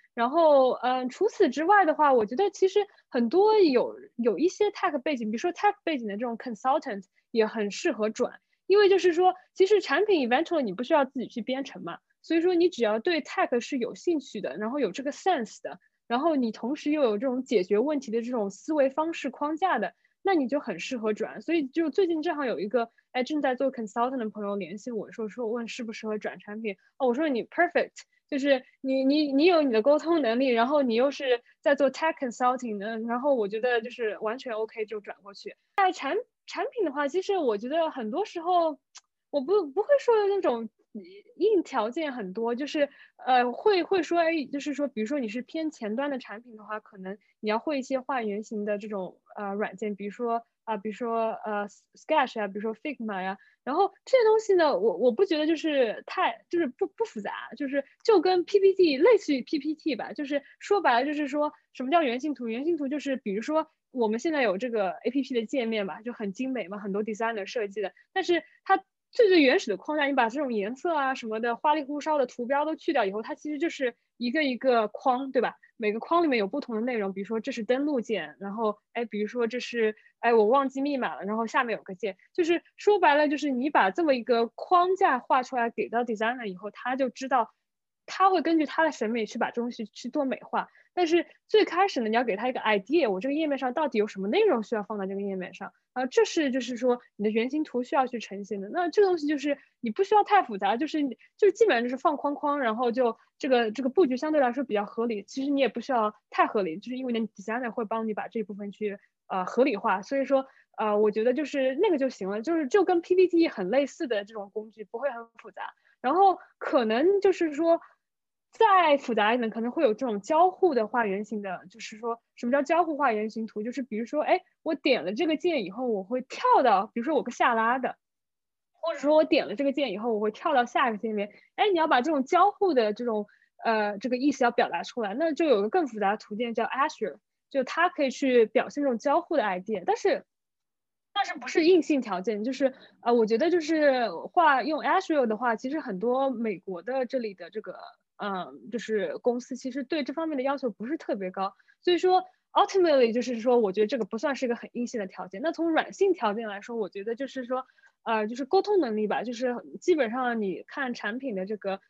然后除此之外的话，我觉得其实很多有一些 tech 背景，比如说 tech 背景的这种 consultant 也很适合转，因为就是说其实产品 eventually 你不需要自己去编程嘛，所以说你只要对 tech 是有兴趣的，然后有这个 sense 的，然后你同时又有这种解决问题的这种思维方式框架的，那你就很适合转。所以就最近正好有一个正在做 consultant 的朋友联系我说问适不适合转产品，我说你 perfect， 就是你有你的沟通能力，然后你又是在做 tech consulting 的，然后我觉得就是完全 OK 就转过去。产品的话，其实我觉得很多时候我不会说的那种硬条件很多，就是会说就是说，比如说你是偏前端的产品的话，可能你要会一些画原型的这种软件，比如说Sketch 啊，比如说 Figma 呀、然后这些东西呢，我不觉得就是就是不复杂，就跟 PPT 类似于 PPT 吧，就是说白了就是说什么叫原型图？原型图就是比如说我们现在有这个 APP 的界面吧，就很精美嘛，很多 designer 设计的，但是它最原始的框架，你把这种颜色啊什么的花里胡哨的图标都去掉以后，它其实就是一个一个框，对吧？每个框里面有不同的内容，比如说这是登录键，然后比如说这是我忘记密码了，然后下面有个键，就是说白了就是你把这么一个框架画出来给到 designer 以后，他就知道他会根据他的审美去把东西去做美化。但是最开始呢，你要给他一个 idea， 我这个页面上到底有什么内容需要放在这个页面上，这是就是说你的原型图需要去呈现的。那这个东西就是你不需要太复杂，就是基本上就是放框框，然后就这个布局相对来说比较合理。其实你也不需要太合理，就是因为你 designer 会帮你把这部分去合理化。所以说我觉得就是那个就行了，就跟 PPT 很类似的这种工具，不会很复杂。然后可能就是说再复杂一点，可能会有这种交互的画原型的，就是说什么叫交互画原型图？就是比如说，我点了这个键以后，我会跳到，比如说我个下拉的，或者说我点了这个键以后，我会跳到下一个界面。你要把这种交互的这种这个意思要表达出来，那就有个更复杂的途径叫 Azure，就它可以去表现这种交互的 idea，但是不是硬性条件，就是我觉得就是用 Azure 的话，其实很多美国的这里的这个就是公司其实对这方面的要求不是特别高，所以说 ultimately 就是说，我觉得这个不算是一个很硬性的条件。那从软性条件来说，我觉得就是说就是沟通能力吧，就是基本上你看产品的这个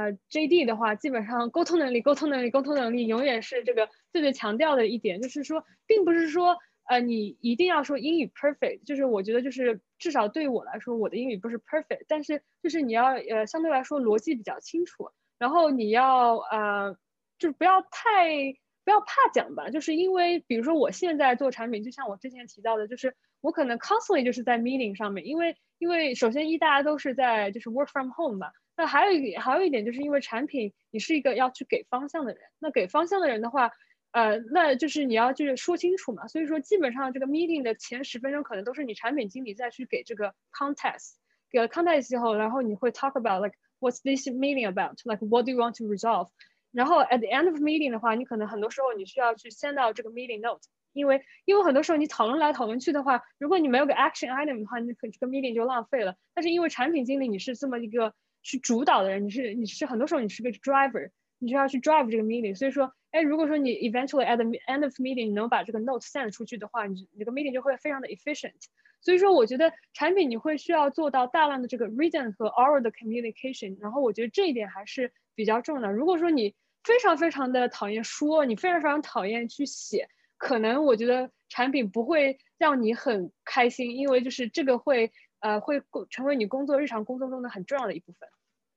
JD 的话，基本上沟通能力永远是这个最强调的一点，就是说并不是说你一定要说英语 perfect，就是我觉得就是至少对于我来说，我的英语不是 perfect，但是就是你要相对来说逻辑比较清楚，然后你要就是不要怕讲吧，就是因为比如说我现在做产品，就像我之前提到的，就是我可能 constantly 就是在 meeting 上面，因为首先大家都是在就是 work from home 嘛，那还有一点就是因为产品你是一个要去给方向的人，那给方向的人的话。那就是你要就是说清楚嘛，所以说基本上这个 meeting 的前10分钟可能都是你产品经理再去给这个 context， 给了 context 以后，然后你会 talk about like what's this meeting about， like what do you want to resolve， 然后 at the end of meeting 的话，你可能很多时候你需要去 send out 这个 meeting note，因为很多时候你讨论来讨论去的话，如果你没有个 action item 的话，你这个 meeting 就浪费了。但是因为产品经理你是这么一个去主导的人，你是很多时候你是个 driver，你就要去 drive 这个 meeting， 所以说，如果说你 eventually at the end of meeting 你能把这个 note send 出去的话，你这个 meeting 就会非常的 efficient。所以说，我觉得产品你会需要做到大量的这个 written 和 oral 的 communication，然后我觉得这一点还是比较重要的。如果说你非常非常的讨厌说，你非常非常讨厌去写，可能我觉得产品不会让你很开心，因为就是这个会成为你日常工作中的很重要的一部分。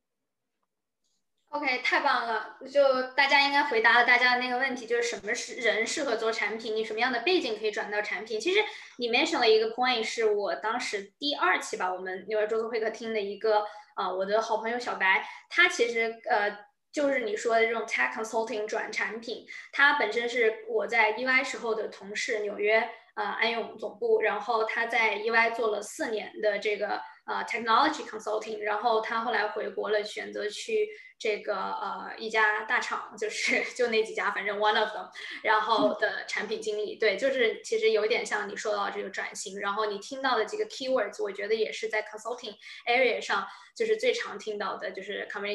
OK，太棒了！就大家应该回答了大家的那个问题，就是什么是人适合做产品，你什么样的背景可以转到产品。其实你 mention 了一个 point，是我当时第2期吧，我们纽约周作会客厅的一个我的好朋友小白，他其实就是你说的这种 tech consulting 转产品，他本身是我在 EY 时候的同事，纽约安永总部，然后他在 EY 做了4年的这个 technology consulting，然后他后来回国了，选择去这个一家大厂，就那几家，反正 one of them，然后的产品经理，对，就是其实有点像你说到这个转型，然后你听到的几个 keywords，我觉得也是在 consulting area 上就是最常听到的，就是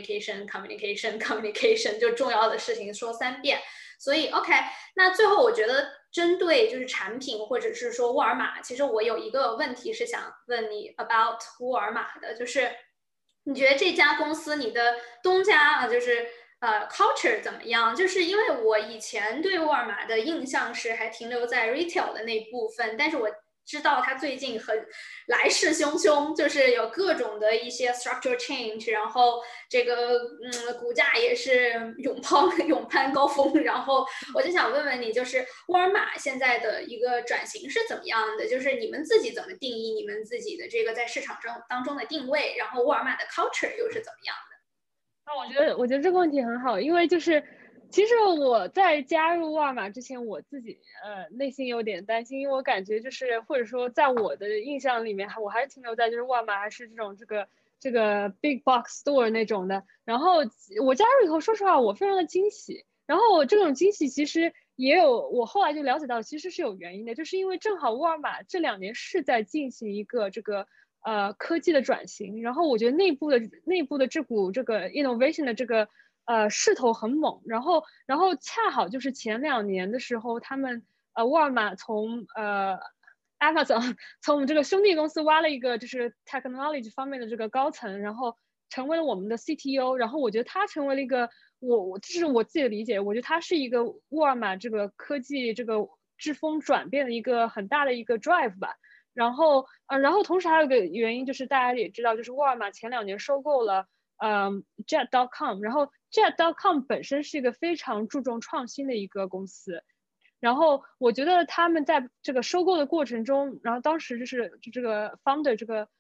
communication，就重要的事情说3遍。所以 OK， 那最后我觉得针对就是产品或者是说沃尔玛，其实我有一个问题是想问你 about 沃尔玛的，就是你觉得这家公司你的东家啊，就是culture 怎么样？就是因为我以前对沃尔玛的印象是还停留在 retail 的那部分，但是我知道它最近很来势汹汹，就是有各种的一些 structural change，然后这个股价也是勇攀高峰。然后我就想问问你，就是沃尔玛现在的一个转型是怎么样的？就是你们自己怎么定义你们自己的这个在市场当中的定位？然后沃尔玛的 culture 又是怎么样的？ 那我觉得这个问题很好，因为就是其实我在加入沃尔玛之前，我自己内心有点担心，因为我感觉就是或者说在我的印象里面，我还是停留在就是沃尔玛还是这个 big box store 那种的。然后我加入以后，说实话我非常的惊喜。然后这种惊喜其实也有，我后来就了解到其实是有原因的，就是因为正好沃尔玛这2年是在进行一个这个科技的转型，然后我觉得内部的这股这个 innovation 的这个势头很猛，然后恰好就是前2年的时候，他们沃尔玛从Amazon 从我们这个兄弟公司挖了一个就是 technology 方面的这个高层，然后成为了我们的 CTO， 然后我觉得他成为了一个这是我自己的理解，我觉得他是一个沃尔玛这个科技这个之风转变的一个很大的一个 drive 吧。然后同时还有一个原因就是大家也知道，就是沃尔玛前2年收购了Jet.com， 然后 Jet.com 本身是一个非常注重创新的一个公司，然后我觉得他们在这个收购的过程中，然后当时就这个 founder 这个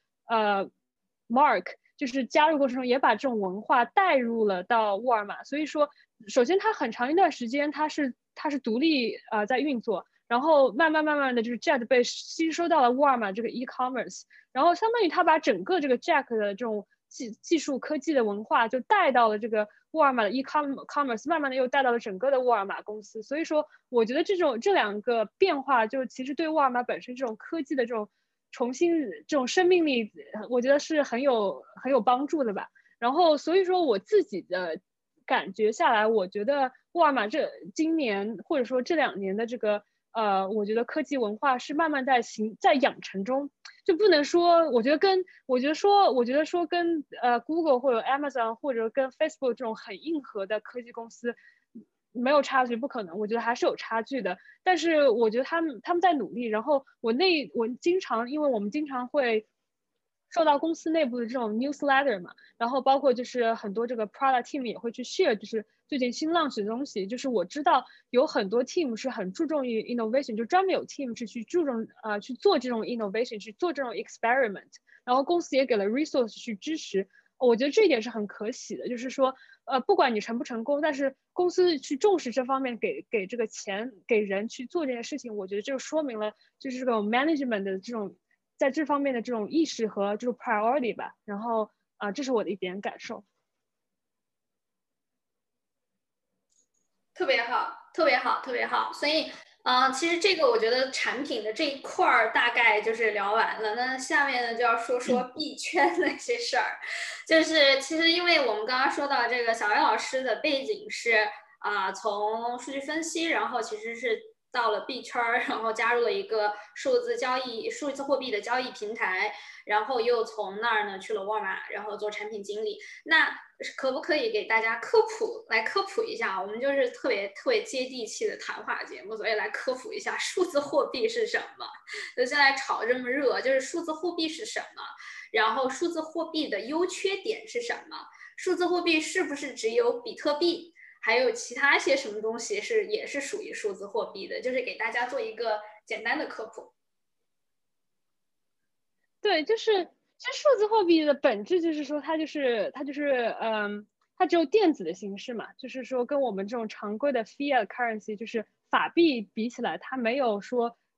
Mark 就是加入过程中也把这种文化带入了到沃尔玛，所以说首先它很长一段时间它是独立在运作。然后慢慢的，就是 Jack 被吸收到了沃尔玛这个 e-commerce，然后相当于他把整个这个 Jack 的这种技术科技的文化就带到了这个沃尔玛的 e-commerce， 慢慢的又带到了整个的沃尔玛公司。所以说，我觉得这2个变化，就其实对沃尔玛本身这种科技的这种重新这种生命力，我觉得是很有帮助的吧。然后所以说我自己的感觉下来，我觉得沃尔玛今年或者说这2年的这个我觉得科技文化是慢慢在养成中，就不能说，我觉得说跟Google 或者 Amazon 或者跟 Facebook 这种很硬核的科技公司没有差距，不可能，我觉得还是有差距的。但是我觉得他们在努力，然后因为我们经常会受到公司内部的这种 newsletter 嘛，然后包括就是很多这个 product team 也会去 share，就是最近新 launch 的东西。就是我知道有很多 team 是很注重于 innovation， 就专门有 team 是去注重去做这种 innovation， 去做这种 experiment， 然后公司也给了 resource 去支持。我觉得这一点是很可喜的，就是说不管你成不成功，但是公司去重视这方面，给这个钱给人去做这件事情，我觉得就说明了就是这种 management 的这种在这方面的这种意识和这种 priority 吧。然后这是我的一点感受。 特别好，特别好，特别好。所以，其实这个我觉得产品的这一块儿大概就是聊完了。那下面呢，就要说说币圈那些事儿。就是其实因为我们刚刚说到这个小艾老师的背景是从数据分析，然后其实是到了币圈儿，然后加入了一个数字货币的交易平台，然后又从那儿呢去了沃尔玛，然后做产品经理。那可不可以给大家科普一下？我们就是特别接地气的谈话节目，所以来科普一下数字货币是什么。就现在炒这么热，就是数字货币是什么？然后数字货币的优缺点是什么？数字货币是不是只有比特币？还有其他些什么东西也是属于数字货币的？就是给大家做一个简单的科普。 对，就是其实数字货币的本质就是说，它只有电子的形式嘛，就是说跟我们这种常规的 fiat currency 就是法币比起来，它没有说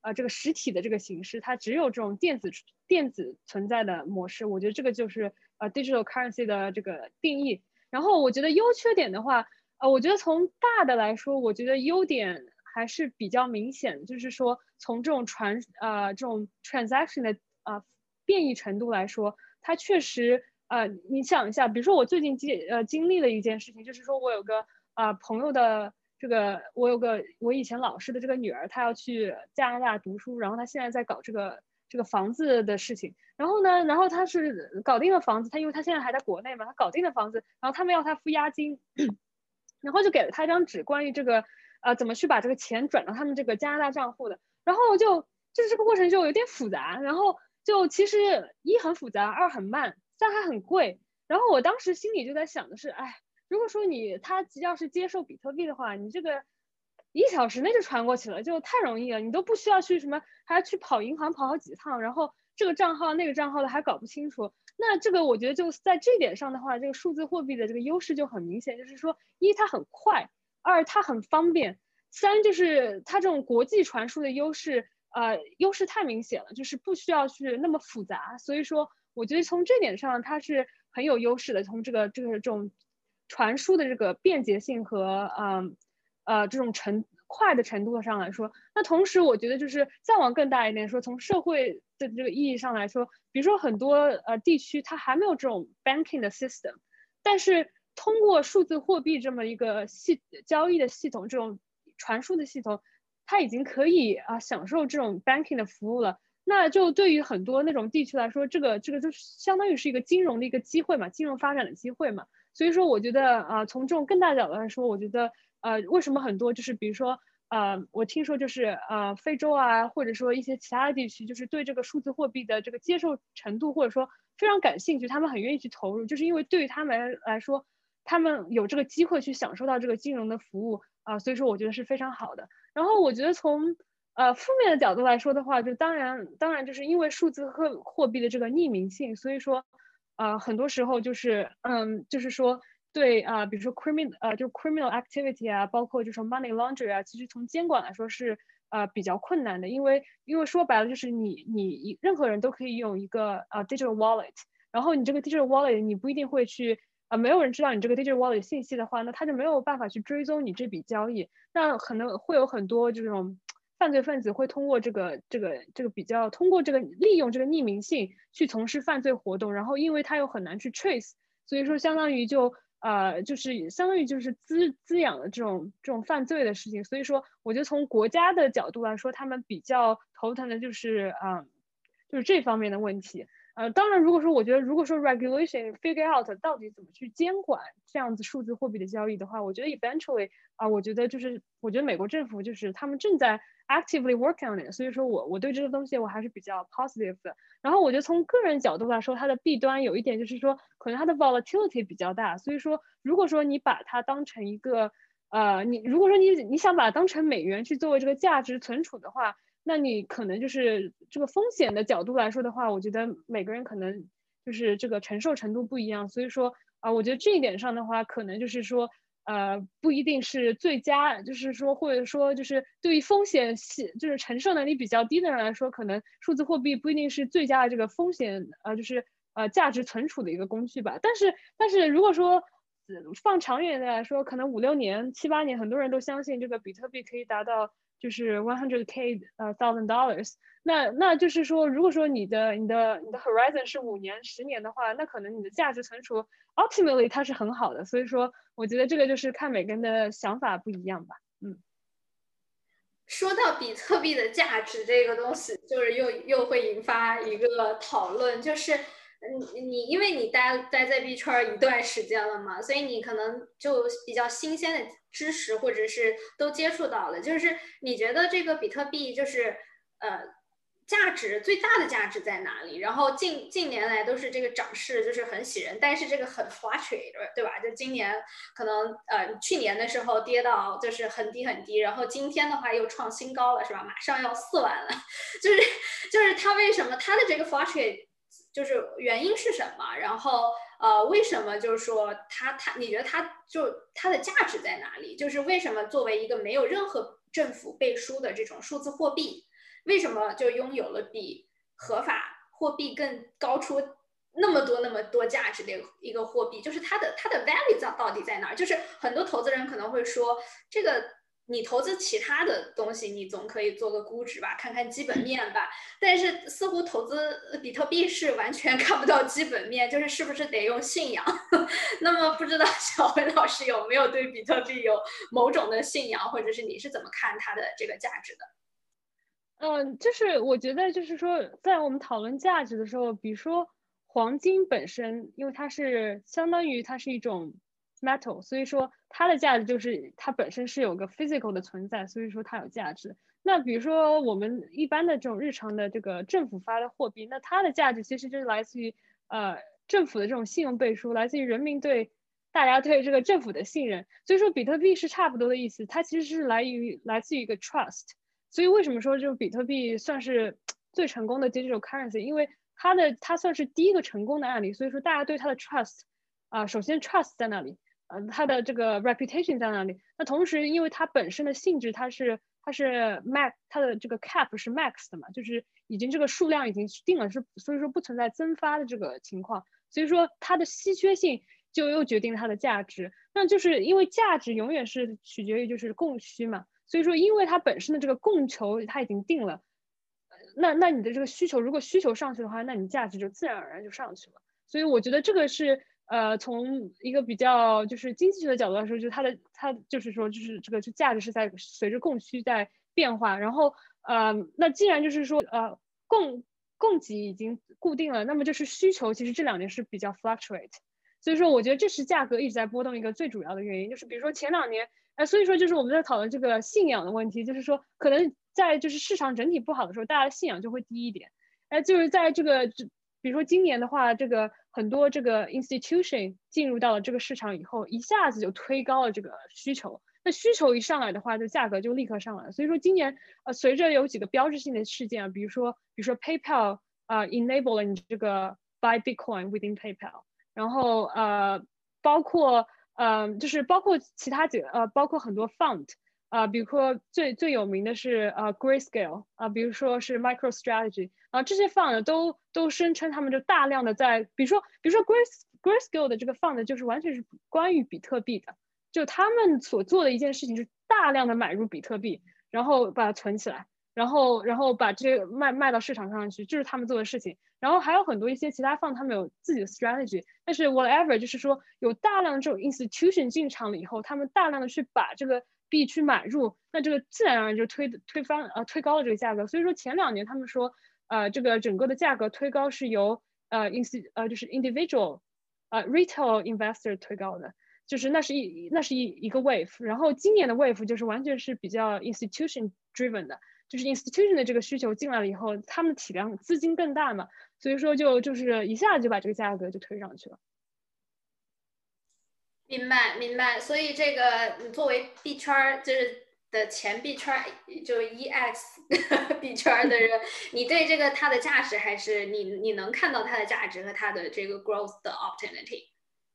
这个实体的这个形式，它只有这种电子存在的模式。我觉得这个就是digital currency 的这个定义。然后我觉得优缺点的话，我觉得从大的来说，我觉得优点还是比较明显的，就是说从这种这种 transaction 的变异程度来说，它确实你想一下，比如说我最近经历了一件事情，就是说我有个朋友的我以前老师的这个女儿，她要去加拿大读书，然后她现在在搞这个房子的事情。然后呢，然后她是搞定了房子，因为她现在还在国内嘛，她搞定了房子，然后他们要她付押金，然后就给了她一张纸，关于这个怎么去把这个钱转到他们这个加拿大账户的。然后就是这个过程就有点复杂，然后就其实一很复杂，二很慢，三还很贵。然后我当时心里就在想的是，哎，如果说他要是接受比特币的话，你这个1小时内就传过去了，就太容易了，你都不需要去什么，还要去跑银行跑好几趟，然后这个账号那个账号的还搞不清楚。那这个我觉得就在这点上的话，这个数字货币的这个优势就很明显，就是说一它很快，二它很方便，三就是它这种国际传输的优势太明显了，就是不需要去那么复杂。所以说我觉得从这点上它是很有优势的，从这种传输的这个便捷性和这种快的程度上来说。那同时我觉得就是再往更大一点说，从社会的这个意义上来说，比如说很多地区它还没有这种 banking 的 system， 但是通过数字货币这么一个交易的系统，这种传输的系统，它已经可以享受这种 banking 的服务了。那就对于很多那种地区来说，这个就是相当于是一个金融的一个机会嘛，金融发展的机会嘛。所以说我觉得从这种更大角度来说，我觉得为什么很多就是比如说我听说就是非洲啊，或者说一些其他的地区，就是对这个数字货币的这个接受程度或者说非常感兴趣，他们很愿意去投入，就是因为对于他们来说，他们有这个机会去享受到这个金融的服务所以说我觉得是非常好的。然后我觉得从负面的角度来说的话，就当然就是因为数字货币的这个匿名性，所以说很多时候就是就是说对比如说criminal activity 包括就是 money laundering 其实从监管来说是比较困难的，因为说白了就是你任何人都可以用一个digital wallet，然后你这个 digital wallet 你不一定会去没有人知道你这个 digital wallet 信息的话，那他就没有办法去追踪你这笔交易，那可能会有很多这种犯罪分子会通过通过这个利用这个匿名性去从事犯罪活动，然后因为他又很难去 trace， 所以说相当于就是相当于就是滋养了这种犯罪的事情。所以说我觉得从国家的角度来说，他们比较头疼的就是就是这方面的问题。当然，我觉得如果说 regulation figure out 到底怎么去监管这样子数字货币的交易的话，我觉得 eventually我觉得美国政府就是他们正在 actively work on it， 所以说我对这个东西我还是比较 positive 的。然后我觉得从个人角度来说，它的弊端有一点就是说，可能它的 volatility 比较大，所以说如果说你把它当成一个如果说你想把它当成美元去作为这个价值存储的话，那你可能就是这个风险的角度来说的话，我觉得每个人可能就是这个承受程度不一样，所以说我觉得这一点上的话，可能就是说不一定是最佳，就是说或者说就是对于风险就是承受能力比较低的人来说，可能数字货币不一定是最佳的这个风险就是价值存储的一个工具吧。但是如果说放长远的来说，可能5、6年、7、8年，很多人都相信这个比特币可以达到就是 100K $1,000，那就是说，如果说你的 horizon 是5年、10年的话，那可能你的价值存储 ultimately 它是很好的。所以说，我觉得这个就是看每个人的想法不一样吧。 说到比特币的价值这个东西，就是又会引发一个讨论，就是因为你待在币圈一段时间了嘛，所以你可能就比较新鲜的知识或者是都接触到了，就是你觉得这个比特币就是最大的价值在哪里？然后近年来都是这个涨势就是很喜人，但是这个很 fluctuate， 对吧？就今年可能去年的时候跌到就是很低很低，然后今天的话又创新高了，是吧？马上要4万了，就是它为什么它的这个 fluctuate 就是原因是什么？然后为什么就是说你觉得它的价值在哪里？就是为什么作为一个没有任何政府背书的这种数字货币？ 为什么就拥有了比合法货币更高出那么多价值的一个货币？就是它的 value 到底在哪儿？就是很多投资人可能会说，这个你投资其他的东西，你总可以做个估值吧，看看基本面吧。但是似乎投资比特币是完全看不到基本面，就是是不是得用信仰？那么不知道小文老师有没有对比特币有某种的信仰，或者是你是怎么看它的这个价值的？ 就是我觉得就是说，在我们讨论价值的时候，比如说黄金本身，因为它是相当于它是一种 metal，所以说它的价值就是它本身是有个 physical 的存在，所以说它有价值。那比如说我们一般的这种日常的这个政府发的货币，那它的价值其实就是来自于政府的这种信用背书，来自于人民对大家对这个政府的信任。所以说比特币是差不多的意思，它其实是来自于一个 trust。所以为什么说这个比特币算是最成功的 digital currency？因为它算是第一个成功的案例，所以说大家对它的 trust 首先 trust 在那里，它的这个 reputation 在那里。那同时，因为它本身的性质，它是 max，它的这个 cap 是 max 的嘛，就是已经这个数量已经定了，所以说不存在增发的这个情况，所以说它的稀缺性就又决定了它的价值。那就是因为价值永远是取决于就是供需嘛。所以说，因为它本身的这个供求它已经定了，那你的这个需求，如果需求上去的话，那你价值就自然而然就上去了。所以我觉得这个是从一个比较就是经济学的角度来说，就是它就是说就是这个就价值是在随着供需在变化。然后那既然就是说供给已经固定了，那么就是需求其实这2年是比较 fluctuate。所以说，我觉得这是价格一直在波动一个最主要的原因，就是比如说前2年。所以说就是我们在讨论这个信仰的问题，就是说可能在就是市场整体不好的时候，大家的信仰就会低一点。就是在这个比如说今年的话，这个很多这个 institution 进入到了这个市场以后，一下子就推高了这个需求。那需求一上来的话，这价格就立刻上来了。所以说今年随着有几个标志性的事件啊，比如说 PayPal enable 了你这个 buy Bitcoin within PayPal，然后包括就是包括其他包括很多 fund 比如说最有名的是Grayscale 比如说是 MicroStrategy，这些 fund 都声称他们就大量的在，比如说 Grayscale 的这个 fund 就是完全是关于比特币的，就他们所做的一件事情是大量的买入比特币，然后把它存起来。然后把这个卖到市场上去，这是他们做的事情。然后还有很多一些其他 fund，他们有自己的 strategy，但是 whatever 就是说有大量这种 institution 进场了以后，他们大量的去把这个币去买入，那这个自然而然就推高了这个价格。所以说前2年他们说这个整个的价格推高是由就是 individual retail investor 推高的。就是那是一个 wave，然后今年的 wave 就是完全是比较 institution driven 的，就是 institution 的这个需求进来了以后，他们的体量资金更大嘛，所以说就是一下就把这个价格就推上去了。 明白明白，所以这个你作为币圈就是的前币圈就 EX 币圈的人，你对这个它的价值还是你能看到它的价值和它的这个 growth 的 opportunity？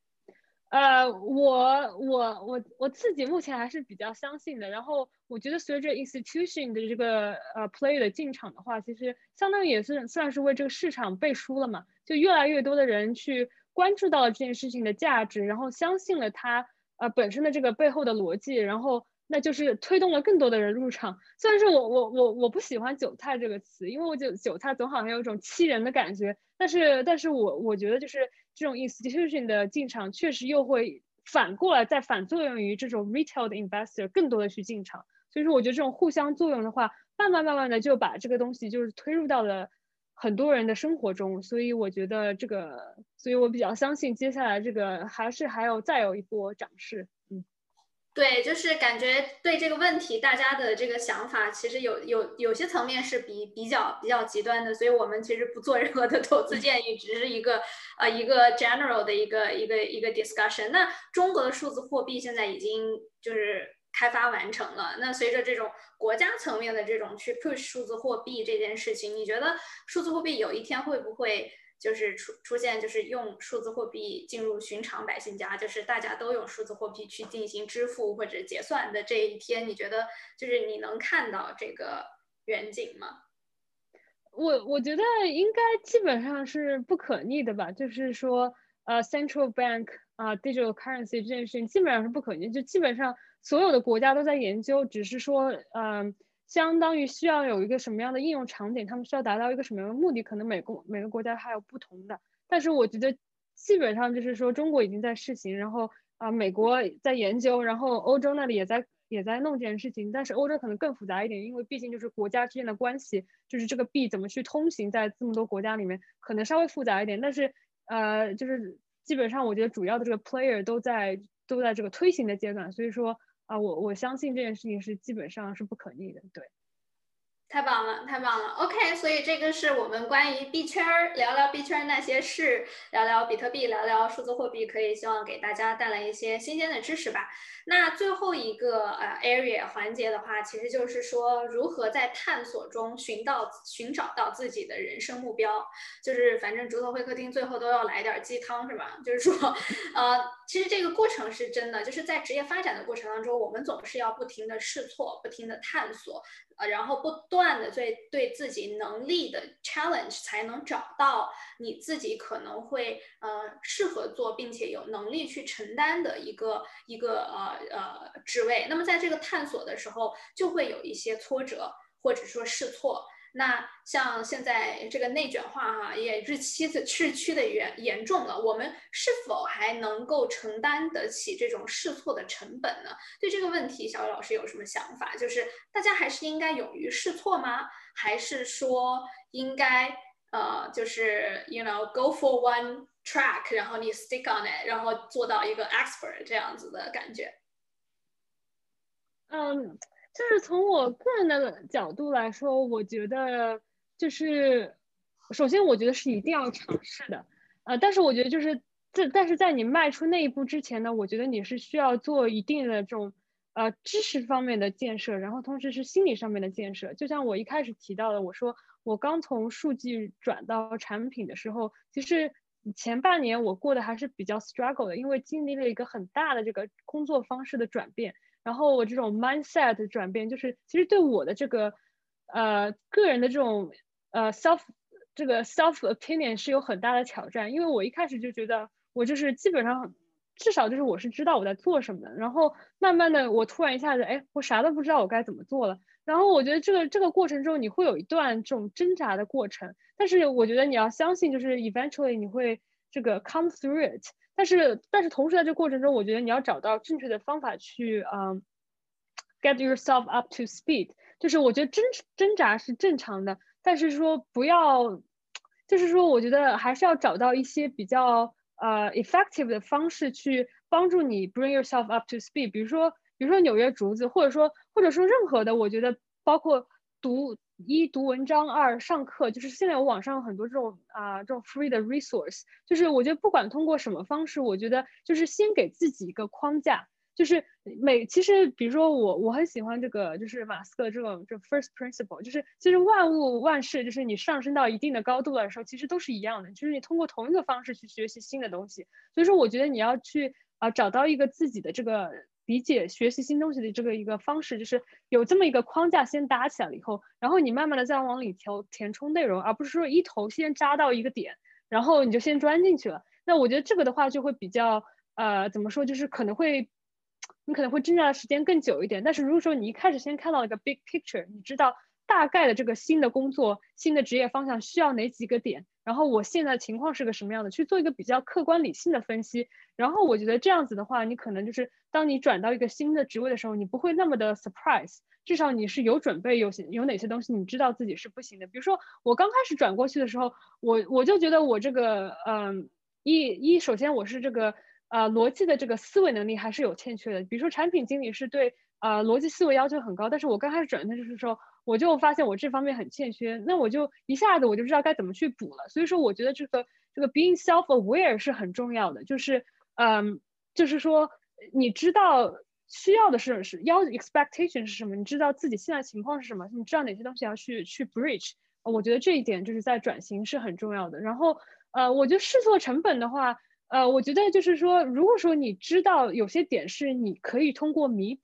我自己目前还是比较相信的。然后我觉得随着 institution 的这个play 的进场的话，其实相当于也是算是为这个市场背书了嘛。就越来越多的人去关注到了这件事情的价值，然后相信了它本身的这个背后的逻辑，然后那就是推动了更多的人入场。虽然说我不喜欢韭菜这个词，因为我觉得韭菜总好像有一种欺人的感觉。但是我觉得就是这种 institution 的进场，确实又会反过来再反作用于这种 retail 的 investor 更多的去进场。所以说，我觉得这种互相作用的话，慢慢的就把这个东西就是推入到了很多人的生活中。所以我觉得所以我比较相信接下来这个再有一波涨势。 对，就是感觉对这个问题，大家的这个想法其实有些层面是比较极端的，所以我们其实不做任何的投资建议，只是一个 general 的一个 discussion。那中国的数字货币现在已经就是开发完成了，那随着这种国家层面的这种去 push 数字货币这件事情，你觉得数字货币有一天会不会？就是出现，就是用数字货币进入寻常百姓家，就是大家都用数字货币去进行支付或者结算的这一天，你觉得就是你能看到这个远景吗？ 我觉得应该基本上是不可逆的吧，就是说central bank digital currency 这件事情基本上是不可逆，就基本上所有的国家都在研究，只是说相当于需要有一个什么样的应用场景，他们需要达到一个什么样的目的，可能每个国家还有不同的，但是我觉得基本上就是说中国已经在试行，然后美国在研究，然后欧洲那里也在弄这件事情，但是欧洲可能更复杂一点，因为毕竟就是国家之间的关系，就是这个币怎么去通行在这么多国家里面，可能稍微复杂一点，但是就是基本上我觉得主要的这个 player 都在这个推行的阶段，所以说我相信这件事情是基本上是不可逆的，对。 太棒了，太棒了。OK，所以这个是我们关于币圈儿聊聊币圈那些事，聊聊比特币，聊聊数字货币，可以希望给大家带来一些新鲜的知识吧。那最后一个area 环节的话，其实就是说如何在探索中寻找到自己的人生目标。就是反正竹头会客厅最后都要来点鸡汤是吧？就是说，其实这个过程是真的，就是在职业发展的过程当中，我们总是要不停的试错，不停的探索。然后不断的对自己能力的 challenge，才能找到你自己可能会适合做，并且有能力去承担的一个职位。那么在这个探索的时候，就会有一些挫折或者说试错。那像现在这个内卷化也日趋的严重了，我们是否还能够承担得起这种试错的成本呢？对这个问题，小雨老师有什么想法？就是大家还是应该勇于试错吗？还是说应该就是 go for one track，然后你 stick on it，然后做到一个 expert 这样子的感觉？ 嗯，就是从我个人的角度来说，我觉得就是首先我觉得是一定要尝试的，但是我觉得就是但是在你迈出那一步之前呢，我觉得你是需要做一定的这种知识方面的建设，然后同时是心理上面的建设。就像我一开始提到的，我说我刚从数据转到产品的时候，其实前半年我过得还是比较 struggle 的，因为经历了一个很大的这个工作方式的转变。然后我这种 mindset 的转变，就是其实对我的这个个人的这种这个 self opinion 是有很大的挑战，因为我一开始就觉得我就是基本上至少就是我是知道我在做什么的，然后慢慢的我突然一下子哎我啥都不知道我该怎么做了，然后我觉得这个过程中你会有一段这种挣扎的过程，但是我觉得你要相信就是 eventually 你会这个 come through it。但是同时在这个过程中，我觉得你要找到正确的方法去get yourself up to speed。就是我觉得挣扎是正常的，但是说不要，就是说我觉得还是要找到一些比较effective 的方式去帮助你 bring yourself up to speed。比如说纽约竹子，或者说任何的，我觉得包括读文章，二上课，就是现在有网上有很多这种 free 的 resource，就是我觉得不管通过什么方式，我觉得就是先给自己一个框架，就是其实比如说我很喜欢这个就是马斯克这 first principle，就是其实万物万事就是你上升到一定的高度的时候，其实都是一样的，就是你通过同一个方式去学习新的东西，所以说我觉得你要去找到一个自己的这个理解学习新东西的这个一个方式，就是有这么一个框架先搭起来了以后，然后你慢慢的再往里填充内容，而不是说一头先扎到一个点，然后你就先钻进去了。那我觉得这个的话就会比较怎么说，就是你可能会挣扎的时间更久一点。但是如果说你一开始先看到一个 big picture，你知道大概的这个新的工作、新的职业方向需要哪几个点，然后我现在情况是个什么样的，去做一个比较客观理性的分析。然后我觉得这样子的话，你可能就是当你转到一个新的职位的时候，你不会那么的 surprise，至少你是有准备，有哪些东西你知道自己是不行的。比如说我刚开始转过去的时候，我就觉得我这个首先我是这个逻辑的这个思维能力还是有欠缺的。比如说产品经理是对逻辑思维要求很高，但是我刚开始转的时候，我就发现我这方面很欠缺，那我就一下子我就知道该怎么去补了。所以说我觉得这个 being self aware 是很重要的，就是说你知道需要的是expectation 是什么，你知道自己现在情况是什么，你知道哪些东西要去 bridge。我觉得这一点就是在转型是很重要的。然后我觉得试错成本的话，我觉得就是说，如果说你知道有些点是你可以通过弥补，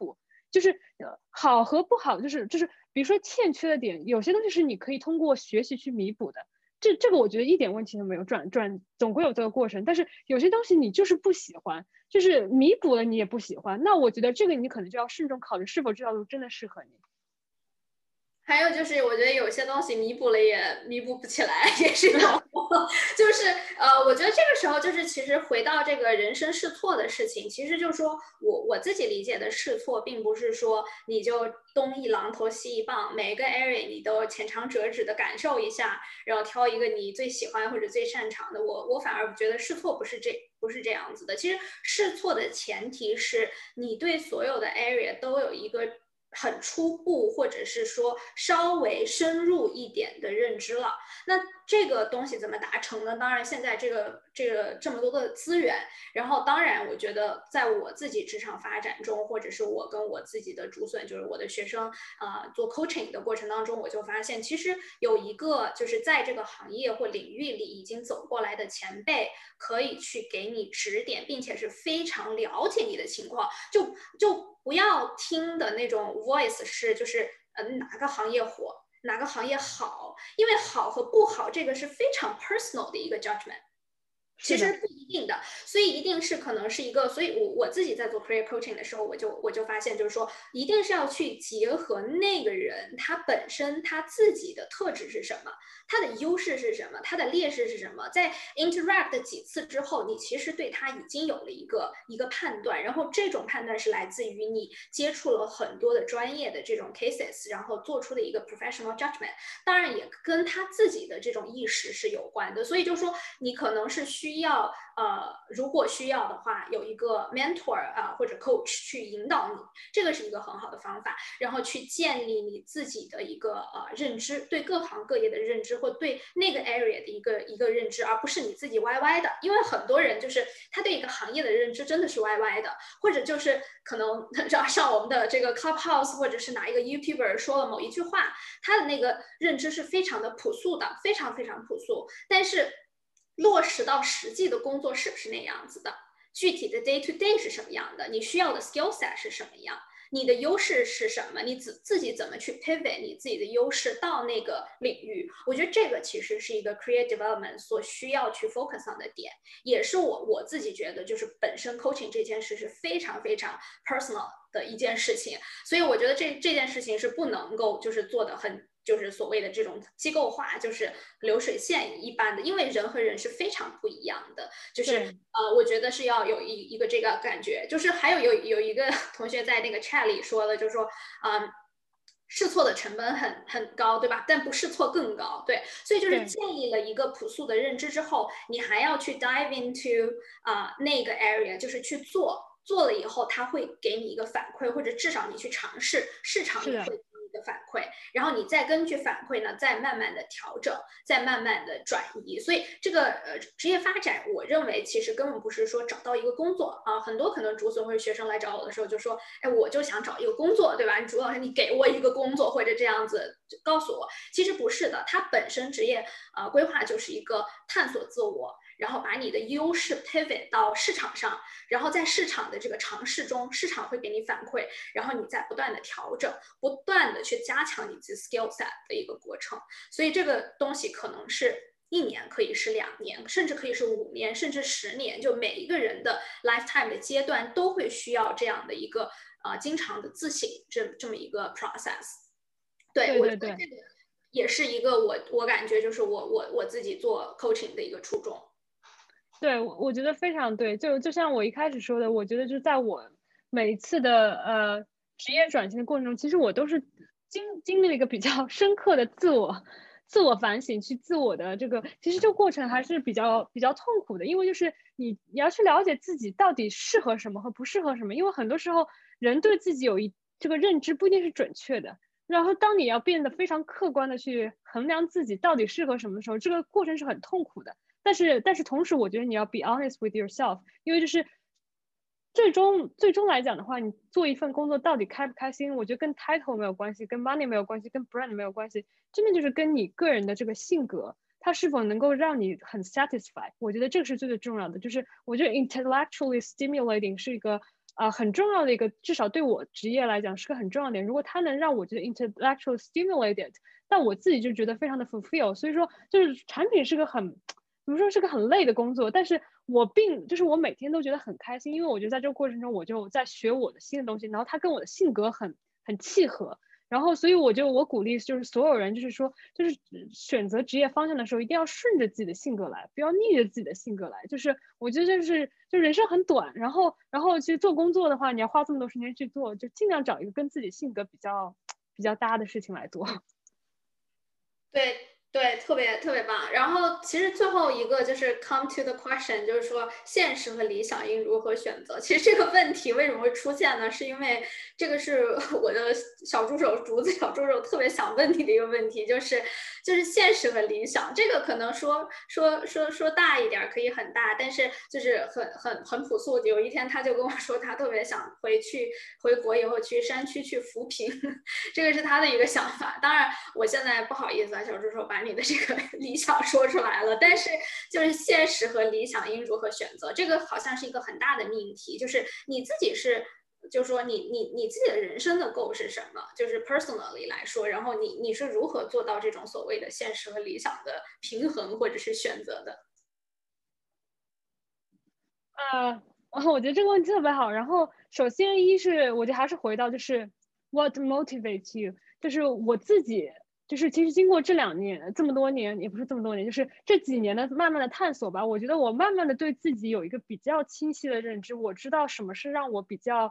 就是好和不好，就是比如说欠缺的点，有些东西是你可以通过学习去弥补的。这个我觉得一点问题都没有，总归有这个过程。但是有些东西你就是不喜欢，就是弥补了你也不喜欢，那我觉得这个你可能就要慎重考虑是否这条路真的适合你。 还有就是，我觉得有些东西弥补了也弥补不起来，也是有。就是我觉得这个时候就是其实回到这个人生试错的事情，其实就是说我自己理解的试错，并不是说你就东一榔头西一棒，每个 area 你都浅尝辄止的感受一下，然后挑一个你最喜欢或者最擅长的。我反而觉得试错不是这样子的。其实试错的前提是你对所有的 area 都有一个很初步，或者是说稍微深入一点的认知了。那这个东西怎么达成呢？当然，现在这么多的资源，然后当然，我觉得在我自己职场发展中，或者是我跟我自己的竹笋，就是我的学生做 coaching 的过程当中，我就发现，其实有一个就是在这个行业或领域里已经走过来的前辈，可以去给你指点，并且是非常了解你的情况，就不要听的那种 voice 是就是哪个行业火，哪个行业好，因为好和不好这个是非常 personal 的一个 judgment。其实不一定的，所以一定是可能是一个，所以我自己在做 career coaching 的时候，我就发现，就是说，一定是要去结合那个人他本身他自己的特质是什么，他的优势是什么，他的劣势是什么，在 interact 几次之后，你其实对他已经有了一个判断，然后这种判断是来自于你接触了很多的专业的这种 cases，然后做出的一个 professional judgment，当然也跟他自己的这种意识是有关的，所以就说你可能是需要如果需要的话，有一个 mentor 或者 coach 去引导你，这个是一个很好的方法，然后去建立你自己的一个认知，对各行各业的认知，或对那个 area 的一个认知，而不是你自己歪歪的，因为很多人就是他对一个行业的认知真的是歪歪的，或者就是可能上我们的这个 Clubhouse 或者是哪一个 YouTuber 说了某一句话，他的那个认知是非常的朴素的，非常非常朴素，但是落实到实际的工作是不是那样子的？具体的 day to day 是什么样的？你需要的 skill set 是什么样？你的优势是什么？你自己怎么去 pivot 你自己的优势到那个领域？我觉得这个其实是一个 career development 所需要去 focus on 的点，也是我自己觉得就是本身 coaching 这件事是非常非常 personal 的一件事情，所以我觉得这件事情是不能够就是做的很。就是所谓的这种机构化，就是流水线一般的，因为人和人是非常不一样的。就是我觉得是要有一个这个感觉。就是还有一个同学在那个 chat 里说的，就是说，试错的成本很高，对吧？但不试错更高，对。所以就是建立了一个朴素的认知之后，你还要去 dive into 那个 area，就是去做。做了以后，他会给你一个反馈，或者至少你去尝试，市场也会给你一个反馈，然后你再根据反馈呢，再慢慢的调整，再慢慢的转移。所以这个职业发展，我认为其实根本不是说找到一个工作啊，很多可能竹笋或者学生来找我的时候就说，哎，我就想找一个工作，对吧？竹老师，你给我一个工作或者这样子告诉我，其实不是的，它本身职业规划就是一个探索自我。然后把你的优势 pivot 到市场上，然后在市场的这个尝试中，市场会给你反馈，然后你再不断的调整，不断的去加强你自己 skill set 的一个过程。所以这个东西可能是1年，可以是2年，甚至可以是5年，甚至10年。就每一个人的 lifetime 的阶段都会需要这样的一个经常的自省这么一个 process。对，我觉得这个也是一个我感觉就是我自己做 coaching 的一个初衷。 对，我觉得非常对，就像我一开始说的，我觉得就在我每一次的职业转型的过程中，其实我都是经历了一个比较深刻的自我反省，去自我的这个，其实这个过程还是比较痛苦的，因为就是你要去了解自己到底适合什么和不适合什么，因为很多时候人对自己有这个认知不一定是准确的，然后当你要变得非常客观的去衡量自己到底适合什么的时候，这个过程是很痛苦的。但是同时，我觉得你要 be honest with yourself， 因为就是最终来讲的话，你做一份工作到底开不开心，我觉得跟 title 没有关系，跟 money 没有关系，跟 brand 没有关系，真的就是跟你个人的这个性格，它是否能够让你很 satisfied。我觉得这个是最重要的，就是我觉得 intellectually stimulating 是一个很重要的一个，至少对我职业来讲是个很重要的点。如果它能让我觉得 intellectual stimulated，但我自己就觉得非常的 fulfill。所以说，就是产品是个很怎么说是个很累的工作，但是就是我每天都觉得很开心，因为我觉得在这个过程中我就在学我的新的东西，然后它跟我的性格很契合。然后，所以我鼓励就是所有人，就是说，就是选择职业方向的时候，一定要顺着自己的性格来，不要逆着自己的性格来。就是我觉得就人生很短，然后其实做工作的话，你要花这么多时间去做，就尽量找一个跟自己性格比较搭的事情来做。 对对，特别特别棒。然后其实最后一个就是 come to the question，就是说现实和理想应如何选择？其实这个问题为什么会出现呢？是因为这个是我的小助手竹子小助手特别想问你的一个问题，就是现实和理想。这个可能说大一点可以很大，但是就是很朴素。有一天他就跟我说，他特别想回国以后去山区去扶贫，这个是他的一个想法。当然，我现在不好意思啊，小助手把你的这个理想说出来了，但是就是现实和理想应如何选择，这个好像是一个很大的命题。就是你自己是，就是说你自己的人生的 goal 是什么？就是 personally 来说，然后你是如何做到这种所谓的现实和理想的平衡或者是选择的？ 我觉得这个问题特别好。然后，首先一是我觉得还是回到就是 what motivates you，就是我自己，就是其实经过这2年这么多年，也不是这么多年，就是这几年的慢慢的探索吧，我觉得我慢慢的对自己有一个比较清晰的认知，我知道什么是让我比较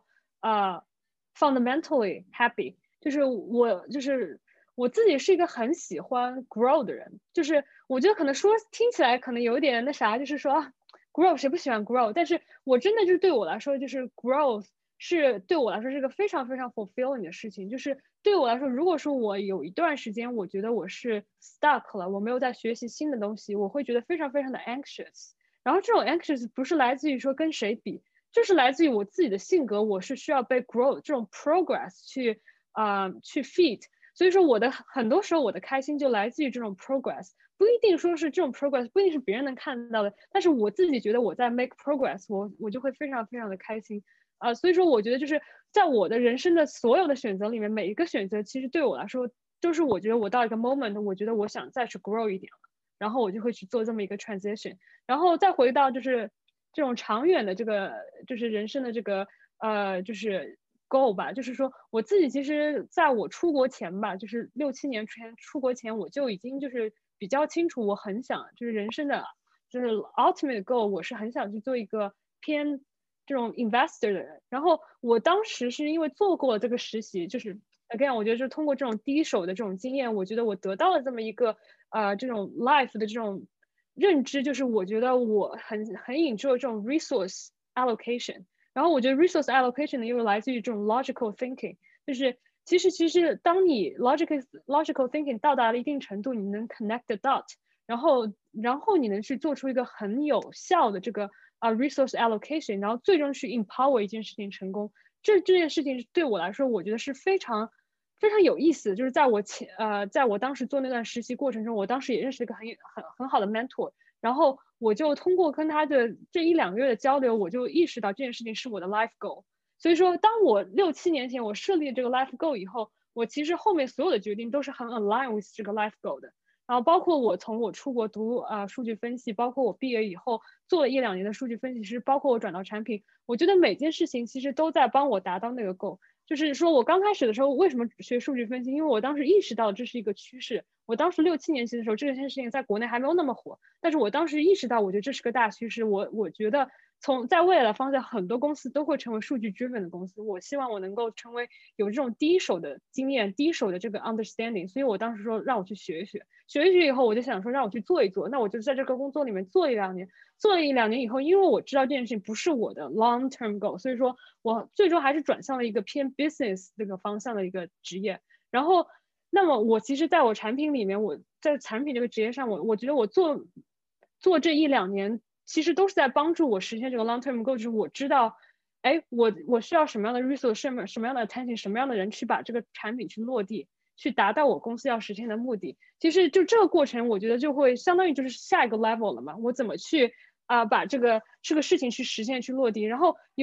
fundamentally happy，就是我自己是一个很喜欢 grow 的人，就是我觉得可能听起来可能有点那啥，就是说grow 谁不喜欢 grow？但是我真的就是对我来说，就是 growth 对我来说是个非常非常 fulfilling 的事情。就是对我来说，如果说我有一段时间我觉得我是 stuck 了，我没有在学习新的东西，我会觉得非常非常的 anxious。然后这种 anxious 不是来自于说跟谁比，就是来自于我自己的性格，我是需要被 grow 这种 progress 去 feed。所以说很多时候我的开心就来自于这种 progress，不一定说是这种 progress，不一定是别人能看到的，但是我自己觉得我在 make progress，我就会非常非常的开心。所以说我觉得就是在我的人生的所有的选择里面，每一个选择其实对我来说，就是我觉得我到一个 moment，我觉得我想再去 grow 一点了，然后我就会去做这么一个 transition，然后再回到就是这种长远的这个就是人生的这个就是 goal 吧，就是说我自己其实在我出国前吧，就是6、7年前出国前，我就已经就是比较清楚，我很想就是人生的就是 ultimate goal，我是很想去做一个偏这种 investor 的人。然后我当时是因为做过这个实习，就是 again，我觉得就通过这种第一手的这种经验，我觉得我得到了这么一个这种 life 的这种认知，就是我觉得我很 enjoy 这种 resource allocation。然后我觉得 resource allocation 呢，又来自于这种 logical thinking，就是其实当你 logical thinking 到达了一定程度，你能 connect the dot，然后你能去做出一个很有效的这个resource allocation，然后最终去 empower 一件事情成功。这件事情对我来说，我觉得是非常非常有意思的。就是在我当时做那段实习过程中，我当时也认识了一个很好的 mentor，然后我就通过跟他的这1、2个月的交流，我就意识到这件事情是我的 life goal。所以说，当我6、7年前我设立这个 life goal 以后，我其实后面所有的决定都是很 align with 这个 life goal 的。然后包括我出国读数据分析，包括我毕业以后做了1、2年的数据分析师，包括我转到产品，我觉得每件事情其实都在帮我达到那个 goal。就是说我刚开始的时候为什么学数据分析？因为我当时意识到这是一个趋势。我当时6、7年级的时候，这件事情在国内还没有那么火，但是我当时意识到，我觉得这是个大趋势。我觉得在未来的方向，很多公司都会成为数据 driven 的公司。我希望我能够成为有这种第一手的经验、第一手的这个 understanding。所以我当时说让我去学一学，学一学以后，我就想说让我去做一做。那我就在这个工作里面做1、2年，做了1、2年以后，因为我知道这件事情不是我的 long term goal，所以说我最终还是转向了一个偏 business 这个方向的一个职业。然后，那么我其实在我产品里面，我在产品这个职业上，我觉得我做这1、2年，其实都是在帮助我实现这个 long term goal，就是我知道，哎，我需要什么样的 resource，什么样的 attention，什么样的人去把这个产品去落地，去达到我公司要实现的目的。其实就这个过程，我觉得就会相当于就是下一个 level 了嘛。我怎么去把这个事情去实现去落地，然后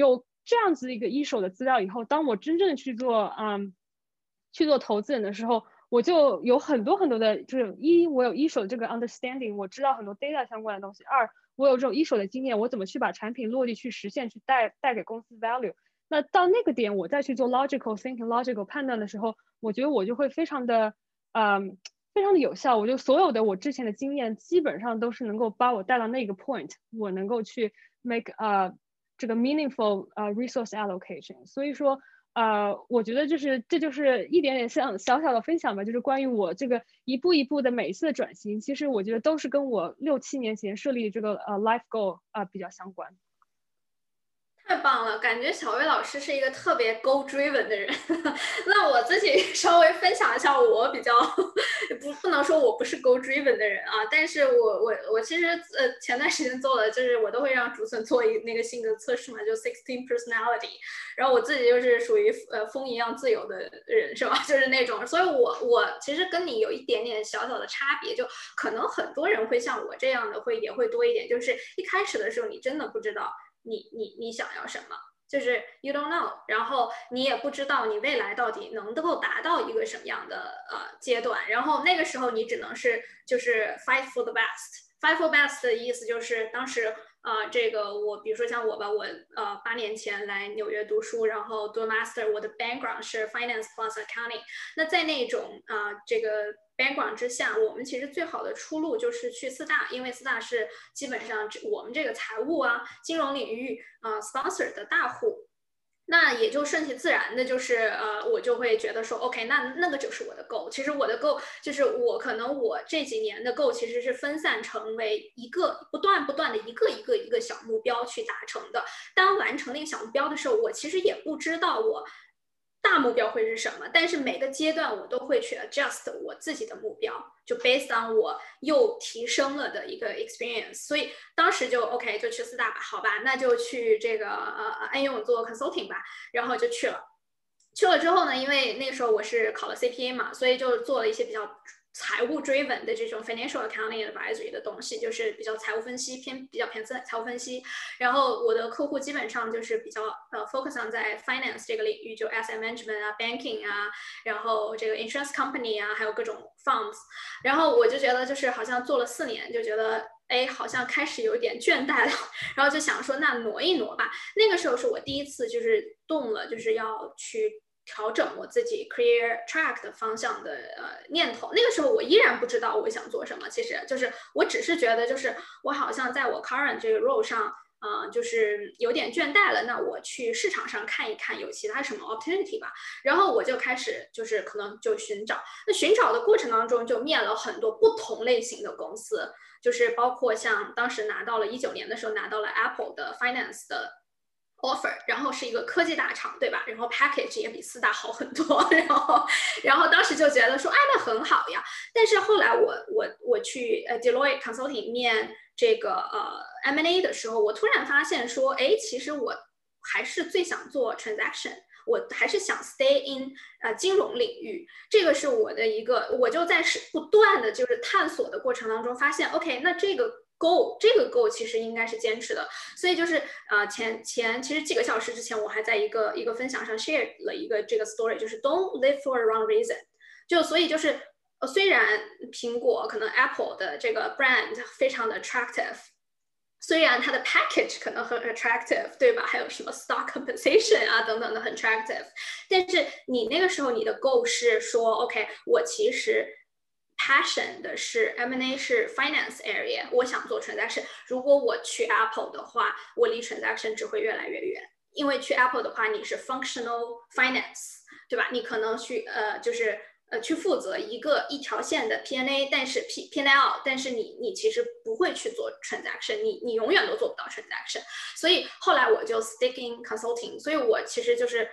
这样子一个一手的资料以后，当我真正去做去做投资人的时候，我就有很多很多的，就是我有一手这个 understanding， 我知道很多 data 相关的东西；二，我有这种一手的经验，我怎么去把产品落地去实现，去带给公司 value。那到那个点，我再去做 logical thinking、logical 判断的时候，我觉得我就会非常的非常的有效。我就所有的我之前的经验，基本上都是能够把我带到那个 point， 我能够去 make 这个 meaningful resource allocation。所以说我觉得这就是一点点像小小的分享吧，就是关于我这个一步一步的每一次的转型，其实我觉得都是跟我6-7年前设立这个life goal 比较相关。 太棒了，感觉小薇老师是一个特别 goal driven 的人。那我自己稍微分享一下，我比较不能说我不是 goal driven 的人啊，但是我其实前段时间做了，就是我都会让竹笋做那个性格测试嘛，就16 personality，然后我自己就是属于风一样自由的人是吧？就是那种，所以我其实跟你有一点点小小的差别，就可能很多人会像我这样的也会多一点，就是一开始的时候你真的不知道。你想要什么？就是 you don't know， 然后你也不知道你未来到底能够达到一个什么样的阶段，然后那个时候你只能是就是 fight for the best。fight for best 的意思就是当时这个我比如说像我吧，我8年前来纽约读书，然后读 master， 我的 background 是 finance plus accounting。那在那种这个background 之下，我们其实最好的出路就是去四大，因为四大是基本上我们这个财务金融领域sponsor 的大户。那也就顺其自然的，就是我就会觉得说 ，OK，那个就是我的 goal。其实我的 goal 就是可能我这几年的 goal 其实是分散成为一个不断的一个小目标去达成的。当完成那个小目标的时候，我其实也不知道我大目标会是什么，但是每个阶段我都会去 adjust 我自己的目标，就 based on 我又提升了的一个 experience。所以当时就 OK， 就去四大吧，好吧，那就去这个安永做 consulting 吧，然后就去了。去了之后呢，因为那个时候我是考了 CPA 嘛，所以就做了一些比较财务 driven 的这种 financial accounting advisory 的东西，就是比较财务分析比较偏财务分析。然后我的客户基本上就是比较focus on 在 finance 这个领域，就 asset management banking 然后这个 insurance company 还有各种 funds。然后我就觉得就是好像做了4年，就觉得好像开始有点倦怠了，然后就想说那挪一挪吧。那个时候是我第一次就是动了，就是要去调整我自己 career track 的方向的念头。那个时候我依然不知道我想做什么，其实就是我只是觉得就是我好像在我 current 这个 role 上就是有点倦怠了，那我去市场上看一看有其他什么 opportunity 吧。然后我就开始就是可能就寻找，那寻找的过程当中就面了很多不同类型的公司，就是包括像当时19年的时候拿到了 Apple 的 finance 的offer， 然后是一个科技大厂，对吧？然后 package 也比四大好很多，然后当时就觉得说，那很好呀。但是后来我去Deloitte Consulting 面这个M&A 的时候，我突然发现说，其实我还是最想做 transaction。我还是想 stay in 金融领域，这个是我的一个，我就在不断的就是探索的过程当中发现 ，OK， 那这个 goal 其实应该是坚持的。所以就是其实几个小时之前，我还在一个分享上 share 了一个这个 story， 就是 don't live for a wrong reason。所以就是虽然苹果可能 Apple 的这个 brand 非常的 attractive。虽然它的 package 可能很 attractive， 对吧？还有什么 stock compensation 等等的很 attractive， 但是你那个时候你的 goal 是说 ，OK， 我其实 passion 的是 M&A 是 finance area， 我想做 transaction。如果我去 Apple 的话，我离 transaction 只会越来越远，因为去 Apple 的话，你是 functional finance， 对吧？你可能去就是去负责一条线的 P&A， 但是 P&L， 但是你其实不会去做 transaction， 你永远都做不到 transaction。所以后来我就 stick in consulting， 所以我其实就是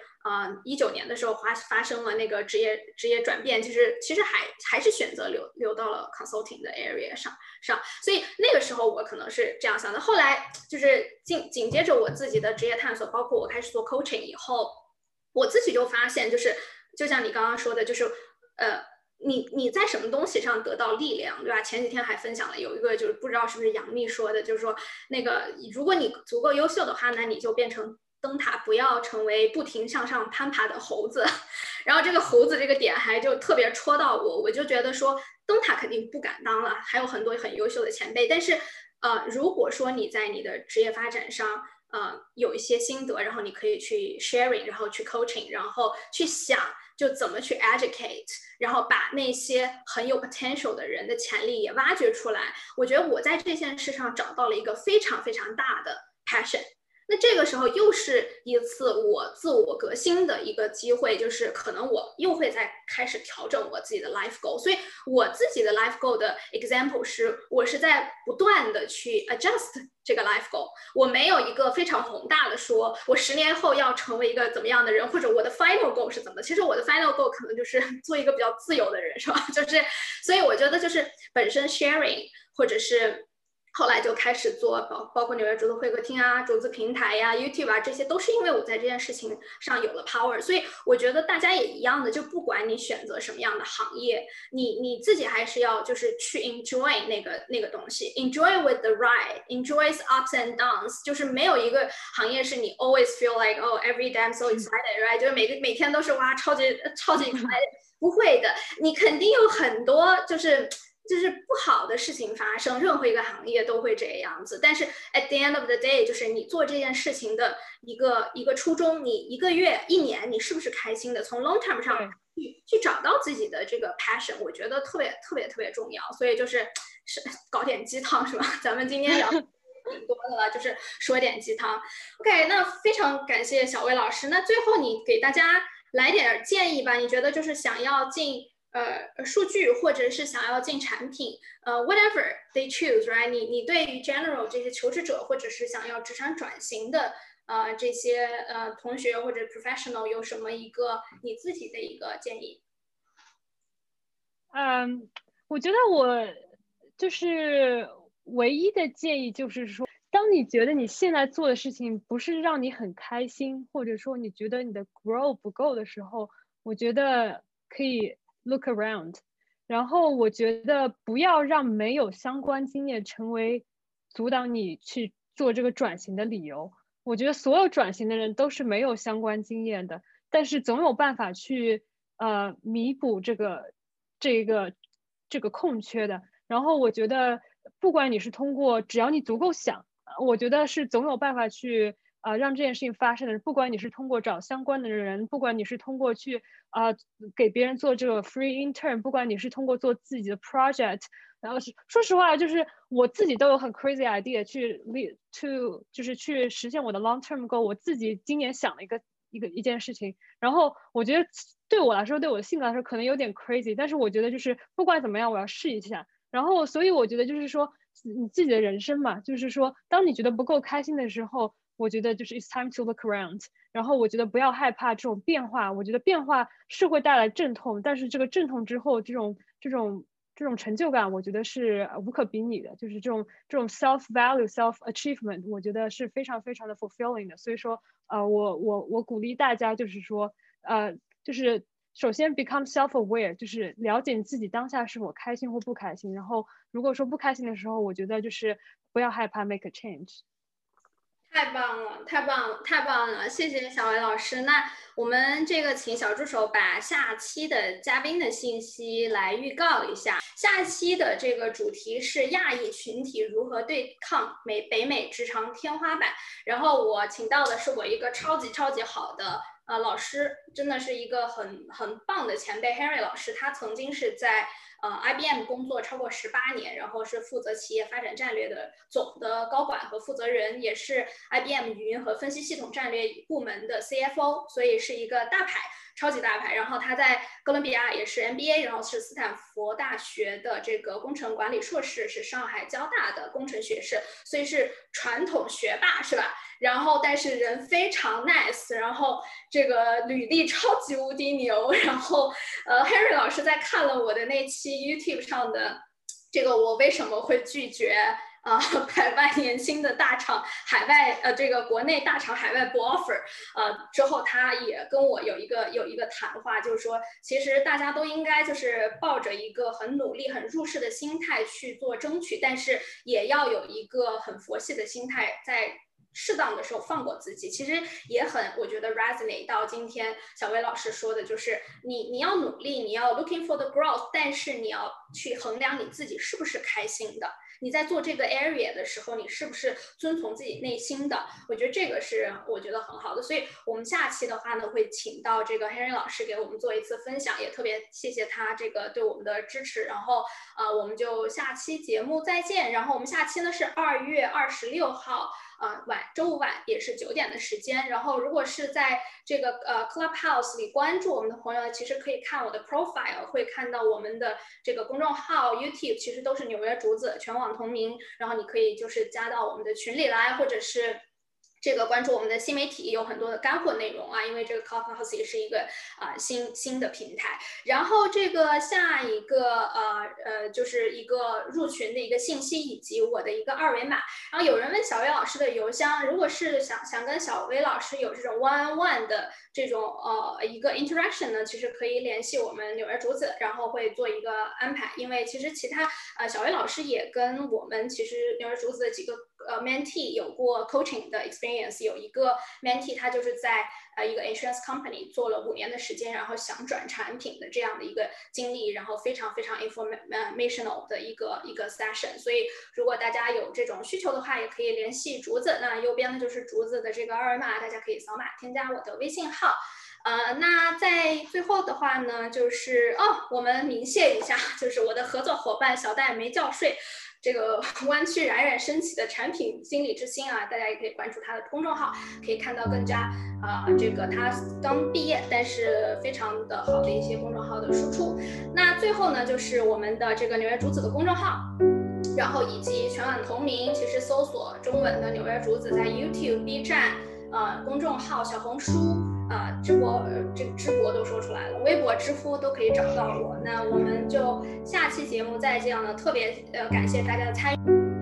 19年的时候发生了那个职业转变，其实还是选择留到了 consulting 的 area 上。所以那个时候我可能是这样想的。后来就是紧接着我自己的职业探索，包括我开始做 coaching 以后，我自己就发现，就像你刚刚说的，就是你在什么东西上得到力量，对吧？前几天还分享了有一个，就是不知道是不是杨幂说的，就是说那个如果你足够优秀的话，那你就变成灯塔不要成为不停向上攀爬的猴子。然后这个猴子这个点还就特别戳到我，我就觉得说灯塔肯定不敢当了，还有很多很优秀的前辈，但是如果说你在你的职业发展上有一些心得，然后你可以去 sharing， 然后去 coaching， 然后去想就怎么去 educate， 然后把那些很有 potential 的人的潜力也挖掘出来。我觉得我在这件事上找到了一个非常非常大的 passion。那这个时候又是一次我自我革新的一个机会，就是可能我又会再开始调整我自己的 life goal。所以我自己的 life goal 的 example 是，我是在不断的去 adjust 这个 life goal。我没有一个非常宏大的说，我10年后要成为一个怎么样的人，或者我的 final goal 是怎么的。其实我的 final goal 可能就是做一个比较自由的人，是吧？就是，所以我觉得就是本身 sharing 或者是。后来就开始做包括纽约竹子会客厅啊、竹子平台呀、YouTube 啊，这些都是因为我在这件事情上有了 power。所以我觉得大家也一样的，就不管你选择什么样的行业，你自己还是要就是去 enjoy 那个东西 ，enjoy with the ride，enjoy ups and downs。就是没有一个行业是你 always feel like oh every day I'm so excited，right？就是每天都是哇超级 excited，不会的，你肯定有很多就是不好的事情发生，任何一个行业都会这样子。但是 at the end of the day， 就是你做这件事情的一个初衷，你1个月、1年，你是不是开心的？从 long term 上去找到自己的这个 passion， 我觉得特别特别特别重要。所以就是搞点鸡汤是吧？咱们今天聊挺多的了，就是说点鸡汤。OK， 那非常感谢小薇老师。那最后你给大家来点建议吧？你觉得就是想要进数据，或者是想要进产品，whatever they choose，right？ 你对于 general 这些求职者，或者是想要职场转型的这些同学或者 professional 有什么一个你自己的一个建议？ 我觉得我就是唯一的建议就是说，当你觉得你现在做的事情不是让你很开心，或者说你觉得你的 grow 不够的时候，我觉得可以 look around。然后我觉得不要让没有相关经验成为阻挡你去做这个转型的理由。我觉得所有转型的人都是没有相关经验的，但是总有办法去弥补这个空缺的。然后我觉得不管你是通过，只要你足够想，我觉得是总有办法去让这件事情发生的。不管你是通过找相关的人，不管你是通过去给别人做这个 free intern， 不管你是通过做自己的 project， 然后说实话，就是我自己都有很 crazy idea 就是去实现我的 long term goal。我自己今年想了一件事情，然后我觉得对我来说，对我的性格来说可能有点 crazy， 但是我觉得就是不管怎么样，我要试一下。然后所以我觉得就是说你自己的人生嘛，就是说当你觉得不够开心的时候，我觉得就是 it's time to look around。然后我觉得不要害怕这种变化，我觉得变化是会带来阵痛，但是这个阵痛之后这种成就感，我觉得是无可比拟的，就是这种 self value、self achievement， 我觉得是非常非常的 fulfilling 的。所以说，我鼓励大家，就是说，就是首先 become self aware， 就是了解你自己当下是否开心或不开心。然后，如果说不开心的时候，我觉得就是不要害怕 make a change。 太棒了，太棒了，太棒了！谢谢小伟老师。那我们这个请小助手把下期的嘉宾的信息来预告一下。下期的这个主题是亚裔群体如何对抗北美职场天花板。然后我请到的是我一个超级超级好的老师，真的是一个很棒的前辈 Harry 老师。他曾经是在IBM 工作超过18年，然后是负责企业发展战略的总的高管和负责人，也是 IBM 语音和分析系统战略部门的 CFO， 所以是一个大牌，超级大牌。然后他在哥伦比亚也是 MBA， 然后是斯坦福大学的这个工程管理硕士，是上海交大的工程学士，所以是传统学霸，是吧？然后但是人非常 nice， 然后这个履历超级无敌牛。然后Harry 老师在看了我的那期 YouTube 上的这个我为什么会拒绝海外年轻的大厂海外这个国内大厂海外不 offer 之后，他也跟我有一个谈话，就是说其实大家都应该就是抱着一个很努力很入世的心态去做争取，但是也要有一个很佛系的心态，在适当的时候放过自己，其实也很我觉得 resonate 到今天小薇老师说的，就是你要努力，你要 looking for the growth， 但是你要去衡量你自己是不是开心的。你在做这个 area 的时候，你是不是遵从自己内心的？我觉得这个是我觉得很好的。所以我们下期的话呢，会请到这个 Henry 老师给我们做一次分享，也特别谢谢他这个对我们的支持。然后我们就下期节目再见。然后我们下期呢是2月26号。周五晚也是9点的时间。然后如果是在这个Clubhouse 里关注我们的朋友，其实可以看我的 profile， 会看到我们的这个公众号 YouTube 其实都是纽约竹子全网同名，然后你可以就是加到我们的群里来，或者是这个关注我们的新媒体，有很多的干货内容啊，因为这个 Clubhouse 也是一个新的平台。然后这个下一个就是一个入群的一个信息，以及我的一个2维码。然后有人问小薇老师的邮箱，如果是想跟小薇老师有这种 one-on-one 的这种一个 interaction 呢，其实可以联系我们纽约竹子，然后会做一个安排。因为其实其他小薇老师也跟我们其实纽约竹子的几个mentee 有过 coaching 的 experience， 有一个 mentee 他就是在一个 insurance company 做了5年的时间，然后想转产品的这样的一个经历，然后非常非常 informational 的一个 session。所以如果大家有这种需求的话，也可以联系竹子。那右边呢就是竹子的这个2维码，大家可以扫码添加我的微信号。那在最后的话呢，就是我们鸣谢一下，就是我的合作伙伴小戴没觉睡。这个湾区冉冉升起的产品经理之星啊，大家也可以关注他的公众号，可以看到更加这个他刚毕业但是非常的好的一些公众号的输出。那最后呢，就是我们的这个纽约竹子的公众号，然后以及全网同名，其实搜索中文的纽约竹子，在 YouTube、B 站、公众号、小红书。这个知博都说出来了，微博、知乎都可以找到我。那我们就下期节目再见了，特别感谢大家的参与。